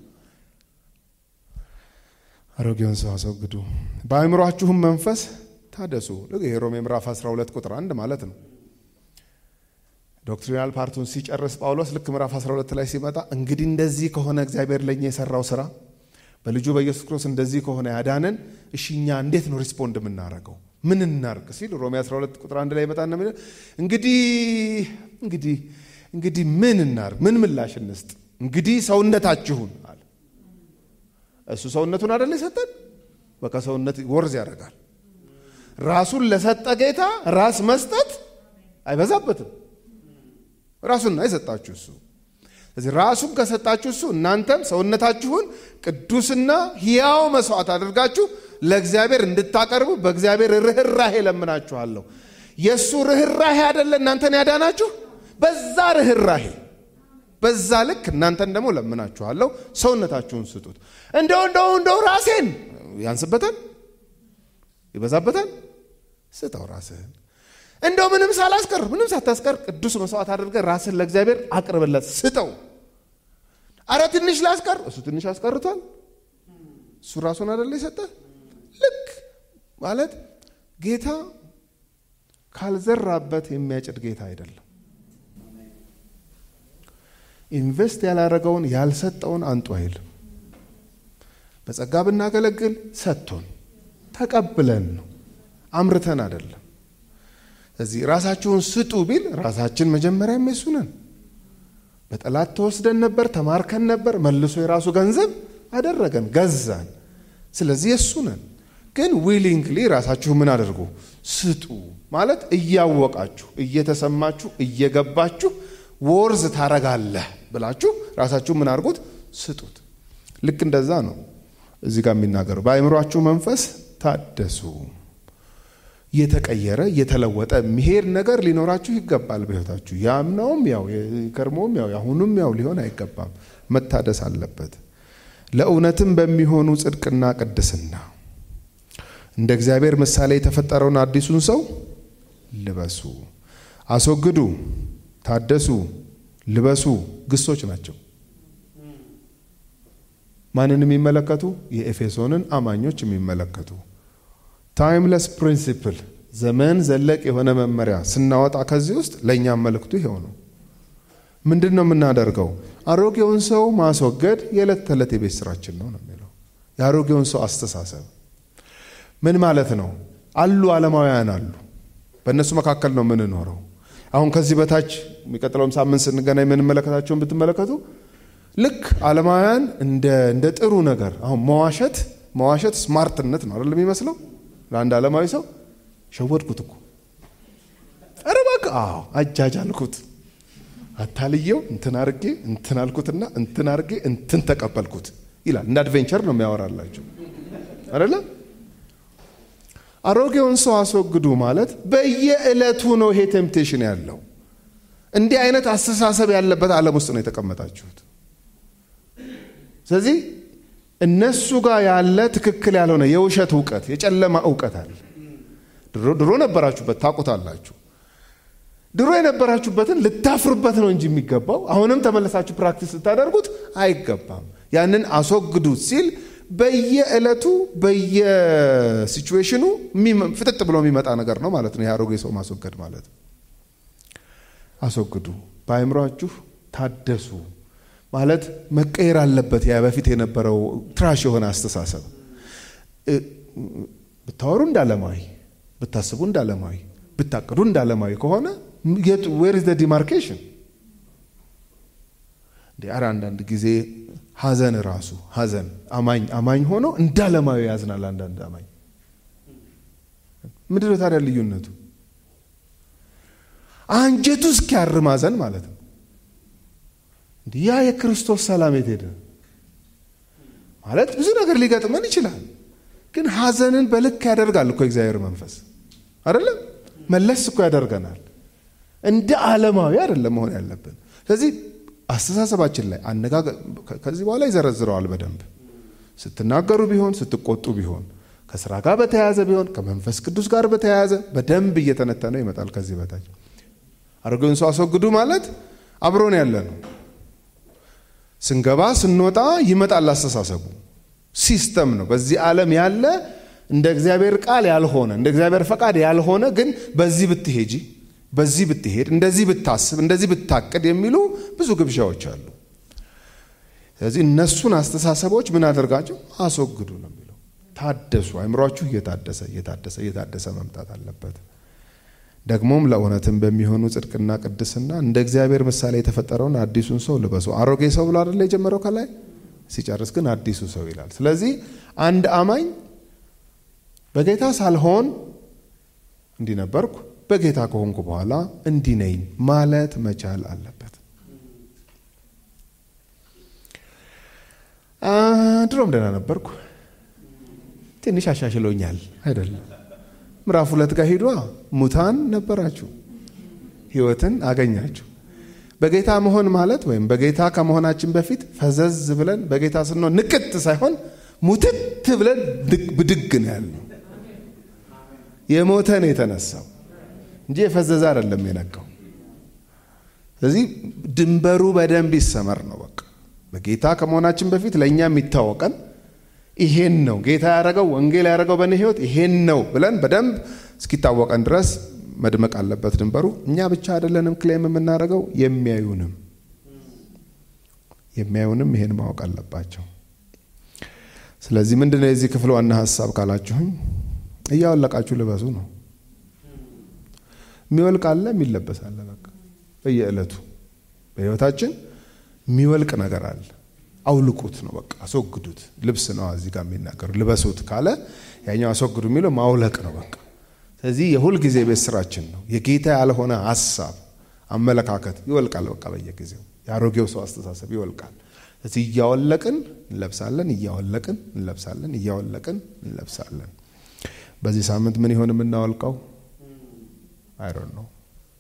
አሮጌውን ሰው አስወግዱ፣ በአእምሮአችሁም መንፈስ ታደሱ። ለሮሜ ምዕራፍ አስራ ሁለት ቁጥር አንድ ማለት ነው። ዶክትሪናል ፓርቱን ሲጨርስ ጳውሎስ ልክ ምዕራፍ አስራ ሁለት ላይ ሲመጣ እንግዲህ እንደዚህ ከሆነ እግዚአብሔር ለኛ የሰራው ስራ በልጁ በኢየሱስ ክርስቶስ እንደዚህ ከሆነ ያዳነን፣ እሺኛ እንዴት ነው ሪስፖንድ የምናደርገው? ምን እናርግ ሲል ሮሜ አስራ ሁለት ቁጥር አንድ ላይ መጣና ማለት እንግዲህ እንግዲህ እንግዲህ ምን እናርግ? ምን ምላሽ እንስጥ? እንግዲህ ሰውነታችሁን አለ። እሱ ሰውነቱን አይደል የሰጠን? በቃ ሰውነት ወርዝ ያደርጋል። ራሱን ለሰጠ ጌታ ራስ መስጠት አይበዛበትም። ራሱን አይሰጣችሁ እሱ። ስለዚህ ራሱን ከሰጣችሁ እሱ እናንተም ሰውነታችሁን ቅዱስና ሕያው መስዋዕት አድርጋችሁ ለእግዚአብሔር እንድታቀርቡ በእግዚአብሔር ርህራሄ ለምናችኋለሁ። የሱ ርህራሄ አይደለ እናንተን ያዳናችሁ? በዛ ርህራሄ በዛ ልክ እናንተን ደግሞ ለምናችኋለሁ ሰውነታችሁን ስጡት። እንደው እንደው እንደው ራሴን ያንስበታል ይበዛበታል፣ ስጠው ራስህን። እንደው ምንም ሳላስቀር ምንም ሳታስቀር ቅዱስ መስዋዕት አድርገህ ራስህን ለእግዚአብሔር አቅርብለት፣ ስጠው። አረ ትንሽ ላስቀር፣ እሱ ትንሽ አስቀርቷል። እሱ ራሱን አይደለ የሰጠህ? ልክ ማለት ጌታ ካልዘራበት የሚያጭድ ጌታ አይደለም። ኢንቨስት ያላረገውን ያልሰጠውን አንጡ አይልም። በጸጋ ብናገለግል ሰጥቶን ተቀብለን ነው፣ አምርተን አይደለም። እዚህ ራሳችሁን ስጡ ቢል ራሳችን መጀመሪያ የሱ ነን። በጠላት ተወስደን ነበር፣ ተማርከን ነበር፣ መልሶ የራሱ ገንዘብ አደረገን፣ ገዛን። ስለዚህ የሱ ነን። ግን ዊሊንግሊ ራሳችሁ ምን አድርጉ? ስጡ ማለት እያወቃችሁ እየተሰማችሁ እየገባችሁ ወርዝ ታረጋለህ ብላችሁ ራሳችሁ ምን አድርጉት? ስጡት። ልክ እንደዛ ነው እዚህ ጋር የሚናገረው። በአእምሮአችሁ መንፈስ ታደሱ። የተቀየረ የተለወጠ የሚሄድ ነገር ሊኖራችሁ ይገባል በህይወታችሁ። ያምናውም ያው የከርሞም ያው ያሁኑም ያው ሊሆን አይገባም፣ መታደስ አለበት። ለእውነትም በሚሆኑ ጽድቅና ቅድስና እንደ እግዚአብሔር ምሳሌ የተፈጠረውን አዲሱን ሰው ልበሱ። አስወግዱ፣ ታደሱ፣ ልበሱ ግሶች ናቸው። ማንን የሚመለከቱ? የኤፌሶንን አማኞች የሚመለከቱ። ታይምለስ ፕሪንሲፕል ዘመን ዘለቅ የሆነ መመሪያ ስናወጣ ከዚህ ውስጥ ለእኛም መልእክቱ ይሄው ነው። ምንድን ነው የምናደርገው? አሮጌውን ሰው ማስወገድ የዕለት ተዕለት የቤት ስራችን ነው ነው የሚለው። የአሮጌውን ሰው አስተሳሰብ ምን ማለት ነው? አሉ ዓለማውያን አሉ፣ በእነሱ መካከል ነው የምንኖረው። አሁን ከዚህ በታች የሚቀጥለውም ሳምንት ስንገናኝ የምንመለከታቸውን ብትመለከቱ ልክ ዓለማውያን እንደ እንደ ጥሩ ነገር አሁን መዋሸት መዋሸት ስማርትነት ነው አይደል የሚመስለው ለአንድ ዓለማዊ ሰው። ሸወድኩት እኮ ኧረ በቃ አዎ አጃጃልኩት፣ አታልየው እንትን አርጌ እንትን አልኩትና እንትን አርጌ እንትን ተቀበልኩት ይላል። እንደ አድቬንቸር ነው የሚያወራላችሁ አይደል? አሮጌውን ሰው አስወግዱ ማለት በየዕለቱ ነው ይሄ ቴምፕቴሽን ያለው። እንዲህ አይነት አስተሳሰብ ያለበት ዓለም ውስጥ ነው የተቀመጣችሁት። ስለዚህ እነሱ ጋር ያለ ትክክል ያልሆነ የውሸት ዕውቀት፣ የጨለማ ዕውቀት አለ። ድሮ ድሮ ነበራችሁበት ታውቁታላችሁ። ድሮ የነበራችሁበትን ልታፍሩበት ነው እንጂ የሚገባው አሁንም ተመለሳችሁ ፕራክቲስ ልታደርጉት አይገባም። ያንን አስወግዱ ሲል በየዕለቱ በየሲቹዌሽኑ ፍጥጥ ብሎ የሚመጣ ነገር ነው ማለት ነው። የአሮጌ ሰው ማስወገድ ማለት አስወግዱ፣ በአእምሯችሁ ታደሱ ማለት መቀየር አለበት። ያ በፊት የነበረው ትራሽ የሆነ አስተሳሰብ ብታወሩ እንዳለማይ፣ ብታስቡ እንዳለማይ፣ ብታቅዱ እንዳለማይ ከሆነ where is the demarcation? ዲያራ አንዳንድ ጊዜ ሐዘን ራሱ ሐዘን አማኝ አማኝ ሆኖ እንዳለማይ ያዝናል። አንዳንድ አማኝ ምንድን ነው ታዲያ ልዩነቱ? አንጀቱ እስኪያርም ሐዘን ማለት ነው። ያ የክርስቶስ ሰላም የት ሄደ ማለት ብዙ ነገር ሊገጥመን ይችላል፣ ግን ሐዘንን በልክ ያደርጋል እኮ እግዚአብሔር መንፈስ አይደለም? መለስ እኮ ያደርገናል። እንደ ዓለማዊ አይደለም መሆን ያለብን። ስለዚህ አስተሳሰባችን ላይ አነጋገር ከዚህ በኋላ ይዘረዝረዋል በደንብ። ስትናገሩ ቢሆን ስትቆጡ ቢሆን ከሥራ ጋር በተያያዘ ቢሆን ከመንፈስ ቅዱስ ጋር በተያያዘ በደንብ እየተነተነ ይመጣል። ከዚህ በታች አሮጌውን ሰው አስወግዱ ማለት አብሮን ያለ ነው። ስንገባ ስንወጣ ይመጣል አስተሳሰቡ። ሲስተም ነው በዚህ ዓለም ያለ እንደ እግዚአብሔር ቃል ያልሆነ እንደ እግዚአብሔር ፈቃድ ያልሆነ ግን በዚህ ብትሄጂ በዚህ ብትሄድ እንደዚህ ብታስብ እንደዚህ ብታቀድ የሚሉ ብዙ ግብዣዎች አሉ። ስለዚህ እነሱን አስተሳሰቦች ምን አደርጋቸው? አስወግዱ ነው የሚለው። ታደሱ፣ አእምሯችሁ እየታደሰ እየታደሰ እየታደሰ መምጣት አለበት። ደግሞም ለእውነትም በሚሆኑ ጽድቅና ቅድስና እንደ እግዚአብሔር ምሳሌ የተፈጠረውን አዲሱን ሰው ልበሱ። አሮጌ ሰው ብሎ አይደል የጀመረው ከላይ፣ ሲጨርስ ግን አዲሱ ሰው ይላል። ስለዚህ አንድ አማኝ በጌታ ሳልሆን እንዲህ ነበርኩ፣ በጌታ ከሆንኩ በኋላ እንዲህ ነኝ ማለት መቻል አለበት። ድሮም ደህና ነበርኩ፣ ትንሽ አሻሽሎኛል አይደለም። ምዕራፍ ሁለት ጋር ሄዷ ሙታን ነበራችሁ፣ ሕይወትን አገኛችሁ። በጌታ መሆን ማለት ወይም በጌታ ከመሆናችን በፊት ፈዘዝ ብለን በጌታ ስንሆን ንቅት ሳይሆን ሙትት ብለን ብድግ ነው ያለው። የሞተ ነው የተነሳው እንጂ የፈዘዘ አይደለም የነቃው። ስለዚህ ድንበሩ በደንብ ይሰመር ነው በቃ። በጌታ ከመሆናችን በፊት ለኛ የሚታወቀን ይሄን ነው። ጌታ ያደረገው ወንጌል ያደረገው በእኔ ሕይወት ይሄን ነው ብለን በደንብ እስኪታወቀን ድረስ መድመቅ አለበት ድንበሩ። እኛ ብቻ አይደለንም ክሌም የምናደርገው፣ የሚያዩንም የሚያዩንም ይሄን ማወቅ አለባቸው። ስለዚህ ምንድነው የዚህ ክፍል ዋና ሐሳብ ካላችሁኝ፣ እያወለቃችሁ ልበሱ ነው። የሚወልቅ አለ የሚለበስ አለ። በቃ በየዕለቱ በሕይወታችን የሚወልቅ ነገር አለ። አውልቁት ነው በቃ፣ አስወግዱት። ልብስ ነው እዚህ ጋር የሚናገሩ። ልበሱት ካለ ያኛው አስወግዱ የሚለው ማውለቅ ነው በቃ። ስለዚህ የሁል ጊዜ ቤት ስራችን ነው። የጌታ ያልሆነ ሐሳብ አመለካከት ይወልቃል በቃ በየጊዜው። የአሮጌው ሰው አስተሳሰብ ይወልቃል። ስለዚህ እያወለቅን እንለብሳለን፣ እያወለቅን እንለብሳለን፣ እያወለቅን እንለብሳለን። በዚህ ሳምንት ምን ይሆን የምናወልቀው? አይ ዶንት ኖ።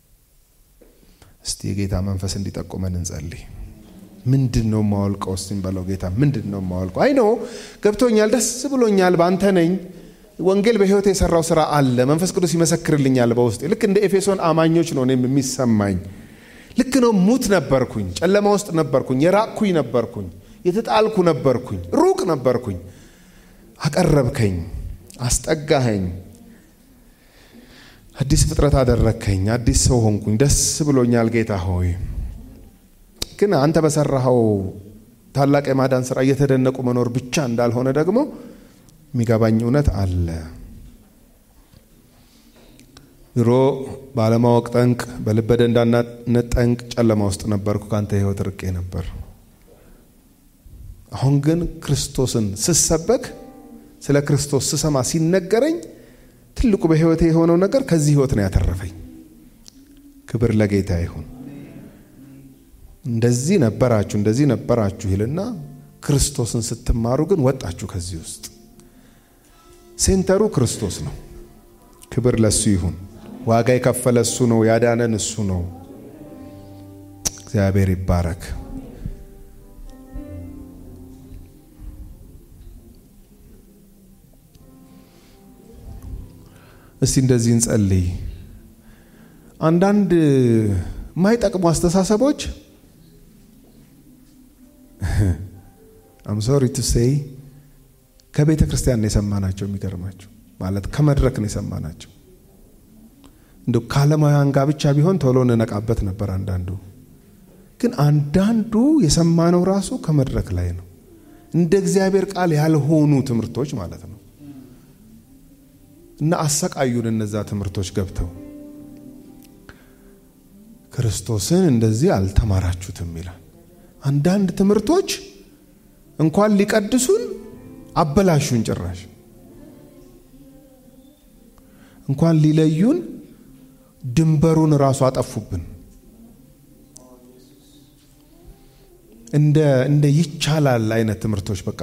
እስቲ የጌታ መንፈስ እንዲጠቁመን እንጸልይ። ምንድነው ማወልቀው? እስቲ እንበለው ጌታ ምንድነው ማወልቀው? አይ ኖ ገብቶኛል፣ ደስ ብሎኛል፣ ባንተ ነኝ፣ ወንጌል በህይወቴ የሰራው ስራ አለ፣ መንፈስ ቅዱስ ይመሰክርልኛል በውስጤ። ልክ እንደ ኤፌሶን አማኞች ነው እኔም የሚሰማኝ። ልክ ነው፣ ሙት ነበርኩኝ፣ ጨለማ ውስጥ ነበርኩኝ፣ የራቅኩኝ ነበርኩኝ፣ የተጣልኩ ነበርኩኝ፣ ሩቅ ነበርኩኝ። አቀረብከኝ፣ አስጠጋኸኝ፣ አዲስ ፍጥረት አደረከኝ፣ አዲስ ሰው ሆንኩኝ፣ ደስ ብሎኛል ጌታ ሆይ። ግን አንተ በሰራኸው ታላቅ የማዳን ሥራ እየተደነቁ መኖር ብቻ እንዳልሆነ ደግሞ የሚገባኝ እውነት አለ። ድሮ ባለማወቅ ጠንቅ በልበ ደንዳናነት ጠንቅ ጨለማ ውስጥ ነበርኩ፣ ካንተ ሕይወት ርቄ ነበር። አሁን ግን ክርስቶስን ስሰበክ ስለ ክርስቶስ ስሰማ ሲነገረኝ ትልቁ በሕይወቴ የሆነው ነገር ከዚህ ሕይወት ነው ያተረፈኝ። ክብር ለጌታ ይሁን። እንደዚህ ነበራችሁ እንደዚህ ነበራችሁ ይልና ክርስቶስን ስትማሩ ግን ወጣችሁ ከዚህ ውስጥ። ሴንተሩ ክርስቶስ ነው። ክብር ለሱ ይሁን። ዋጋ የከፈለ እሱ ነው፣ ያዳነን እሱ ነው። እግዚአብሔር ይባረክ። እስቲ እንደዚህ እንጸልይ። አንዳንድ ማይጠቅሙ አስተሳሰቦች I'm sorry to say ከቤተ ክርስቲያን ነው የሰማናቸው። የሚገርማቸው ማለት ከመድረክ ነው የሰማናቸው። እንደው ካለማያን ጋር ብቻ ቢሆን ቶሎ እንነቃበት ነበር። አንዳንዱ ግን አንዳንዱ የሰማነው ራሱ ከመድረክ ላይ ነው። እንደ እግዚአብሔር ቃል ያልሆኑ ትምህርቶች ማለት ነው። እና አሰቃዩን እነዛ ትምህርቶች ገብተው ክርስቶስን እንደዚህ አልተማራችሁትም ይላል። አንዳንድ ትምህርቶች እንኳን ሊቀድሱን አበላሹን፣ ጭራሽ እንኳን ሊለዩን ድንበሩን ራሱ አጠፉብን። እንደ እንደ ይቻላል አይነት ትምህርቶች፣ በቃ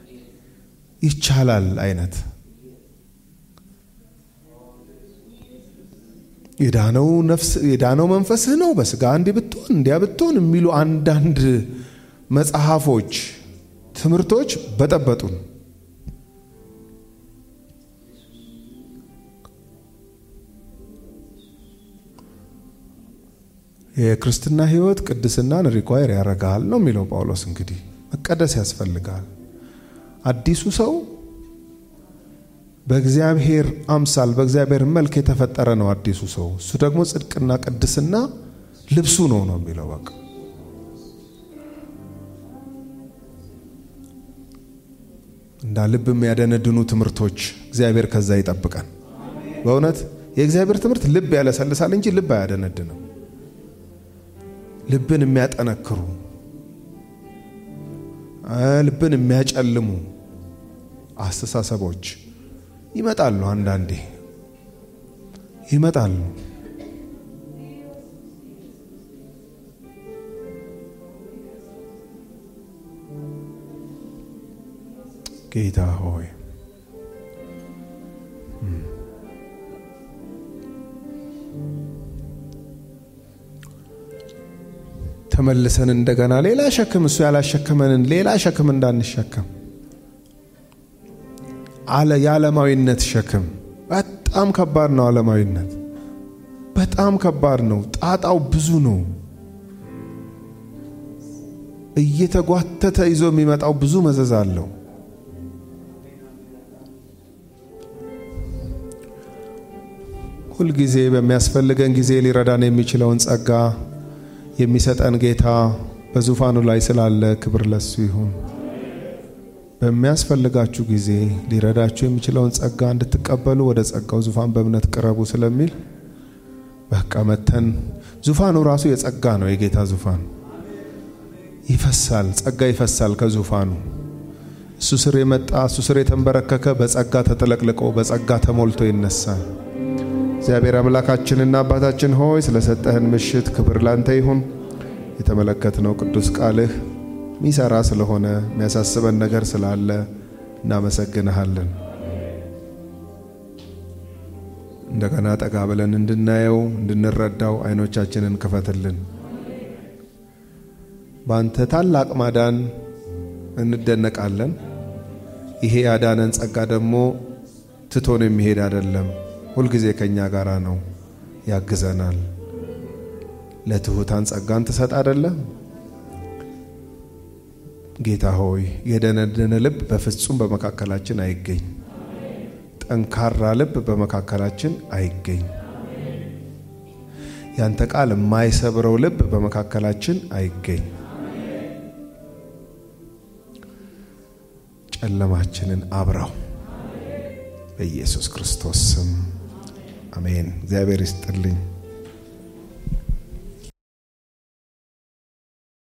ይቻላል አይነት የዳነው ነፍስ የዳነው መንፈስህ ነው በስጋ እንዲህ ብትሆን እንዲያ ብትሆን የሚሉ አንዳንድ መጽሐፎች ትምህርቶች በጠበጡን። የክርስትና ሕይወት ቅድስናን ሪኳየር ያደርጋል ነው የሚለው ጳውሎስ። እንግዲህ መቀደስ ያስፈልጋል። አዲሱ ሰው በእግዚአብሔር አምሳል በእግዚአብሔር መልክ የተፈጠረ ነው አዲሱ ሰው። እሱ ደግሞ ጽድቅና ቅድስና ልብሱ ነው ነው የሚለው። በቃ እንዳ ልብ የሚያደነድኑ ትምህርቶች እግዚአብሔር ከዛ ይጠብቀን። በእውነት የእግዚአብሔር ትምህርት ልብ ያለሰልሳል እንጂ ልብ አያደነድንም። ልብን የሚያጠነክሩ ልብን የሚያጨልሙ አስተሳሰቦች ይመጣሉ። አንዳንዴ ይመጣሉ። ጌታ ሆይ ተመልሰን እንደገና ሌላ ሸክም እሱ ያላሸከመንን ሌላ ሸክም እንዳንሸከም አለ። የዓለማዊነት ሸክም በጣም ከባድ ነው። ዓለማዊነት በጣም ከባድ ነው። ጣጣው ብዙ ነው። እየተጓተተ ይዞ የሚመጣው ብዙ መዘዝ አለው። ሁል ጊዜ በሚያስፈልገን ጊዜ ሊረዳን የሚችለውን ጸጋ የሚሰጠን ጌታ በዙፋኑ ላይ ስላለ ክብር ለሱ ይሁን። በሚያስፈልጋችሁ ጊዜ ሊረዳችሁ የሚችለውን ጸጋ እንድትቀበሉ ወደ ጸጋው ዙፋን በእምነት ቅረቡ ስለሚል በቃ መተን ዙፋኑ ራሱ የጸጋ ነው። የጌታ ዙፋን ይፈሳል፣ ጸጋ ይፈሳል ከዙፋኑ። እሱ ስር የመጣ እሱ ስር የተንበረከከ በጸጋ ተጠለቅልቆ በጸጋ ተሞልቶ ይነሳል። እግዚአብሔር አምላካችንና አባታችን ሆይ ስለሰጠህን ምሽት ክብር ላንተ ይሁን። የተመለከትነው ቅዱስ ቃልህ ሚሰራ ስለሆነ የሚያሳስበን ነገር ስላለ እናመሰግንሃለን። እንደገና ጠጋ ብለን እንድናየው እንድንረዳው አይኖቻችንን ክፈትልን። ባንተ ታላቅ ማዳን እንደነቃለን። ይሄ ያዳነን ጸጋ ደግሞ ትቶን የሚሄድ አይደለም፣ ሁል ጊዜ ከኛ ጋራ ነው፣ ያግዘናል። ለትሁታን ጸጋን ትሰጥ አይደለም። ጌታ ሆይ የደነደነ ልብ በፍጹም በመካከላችን አይገኝ። ጠንካራ ልብ በመካከላችን አይገኝ። ያንተ ቃል የማይሰብረው ልብ በመካከላችን አይገኝ። ጨለማችንን አብራው በኢየሱስ ክርስቶስ ስም አሜን። እግዚአብሔር ይስጥልኝ።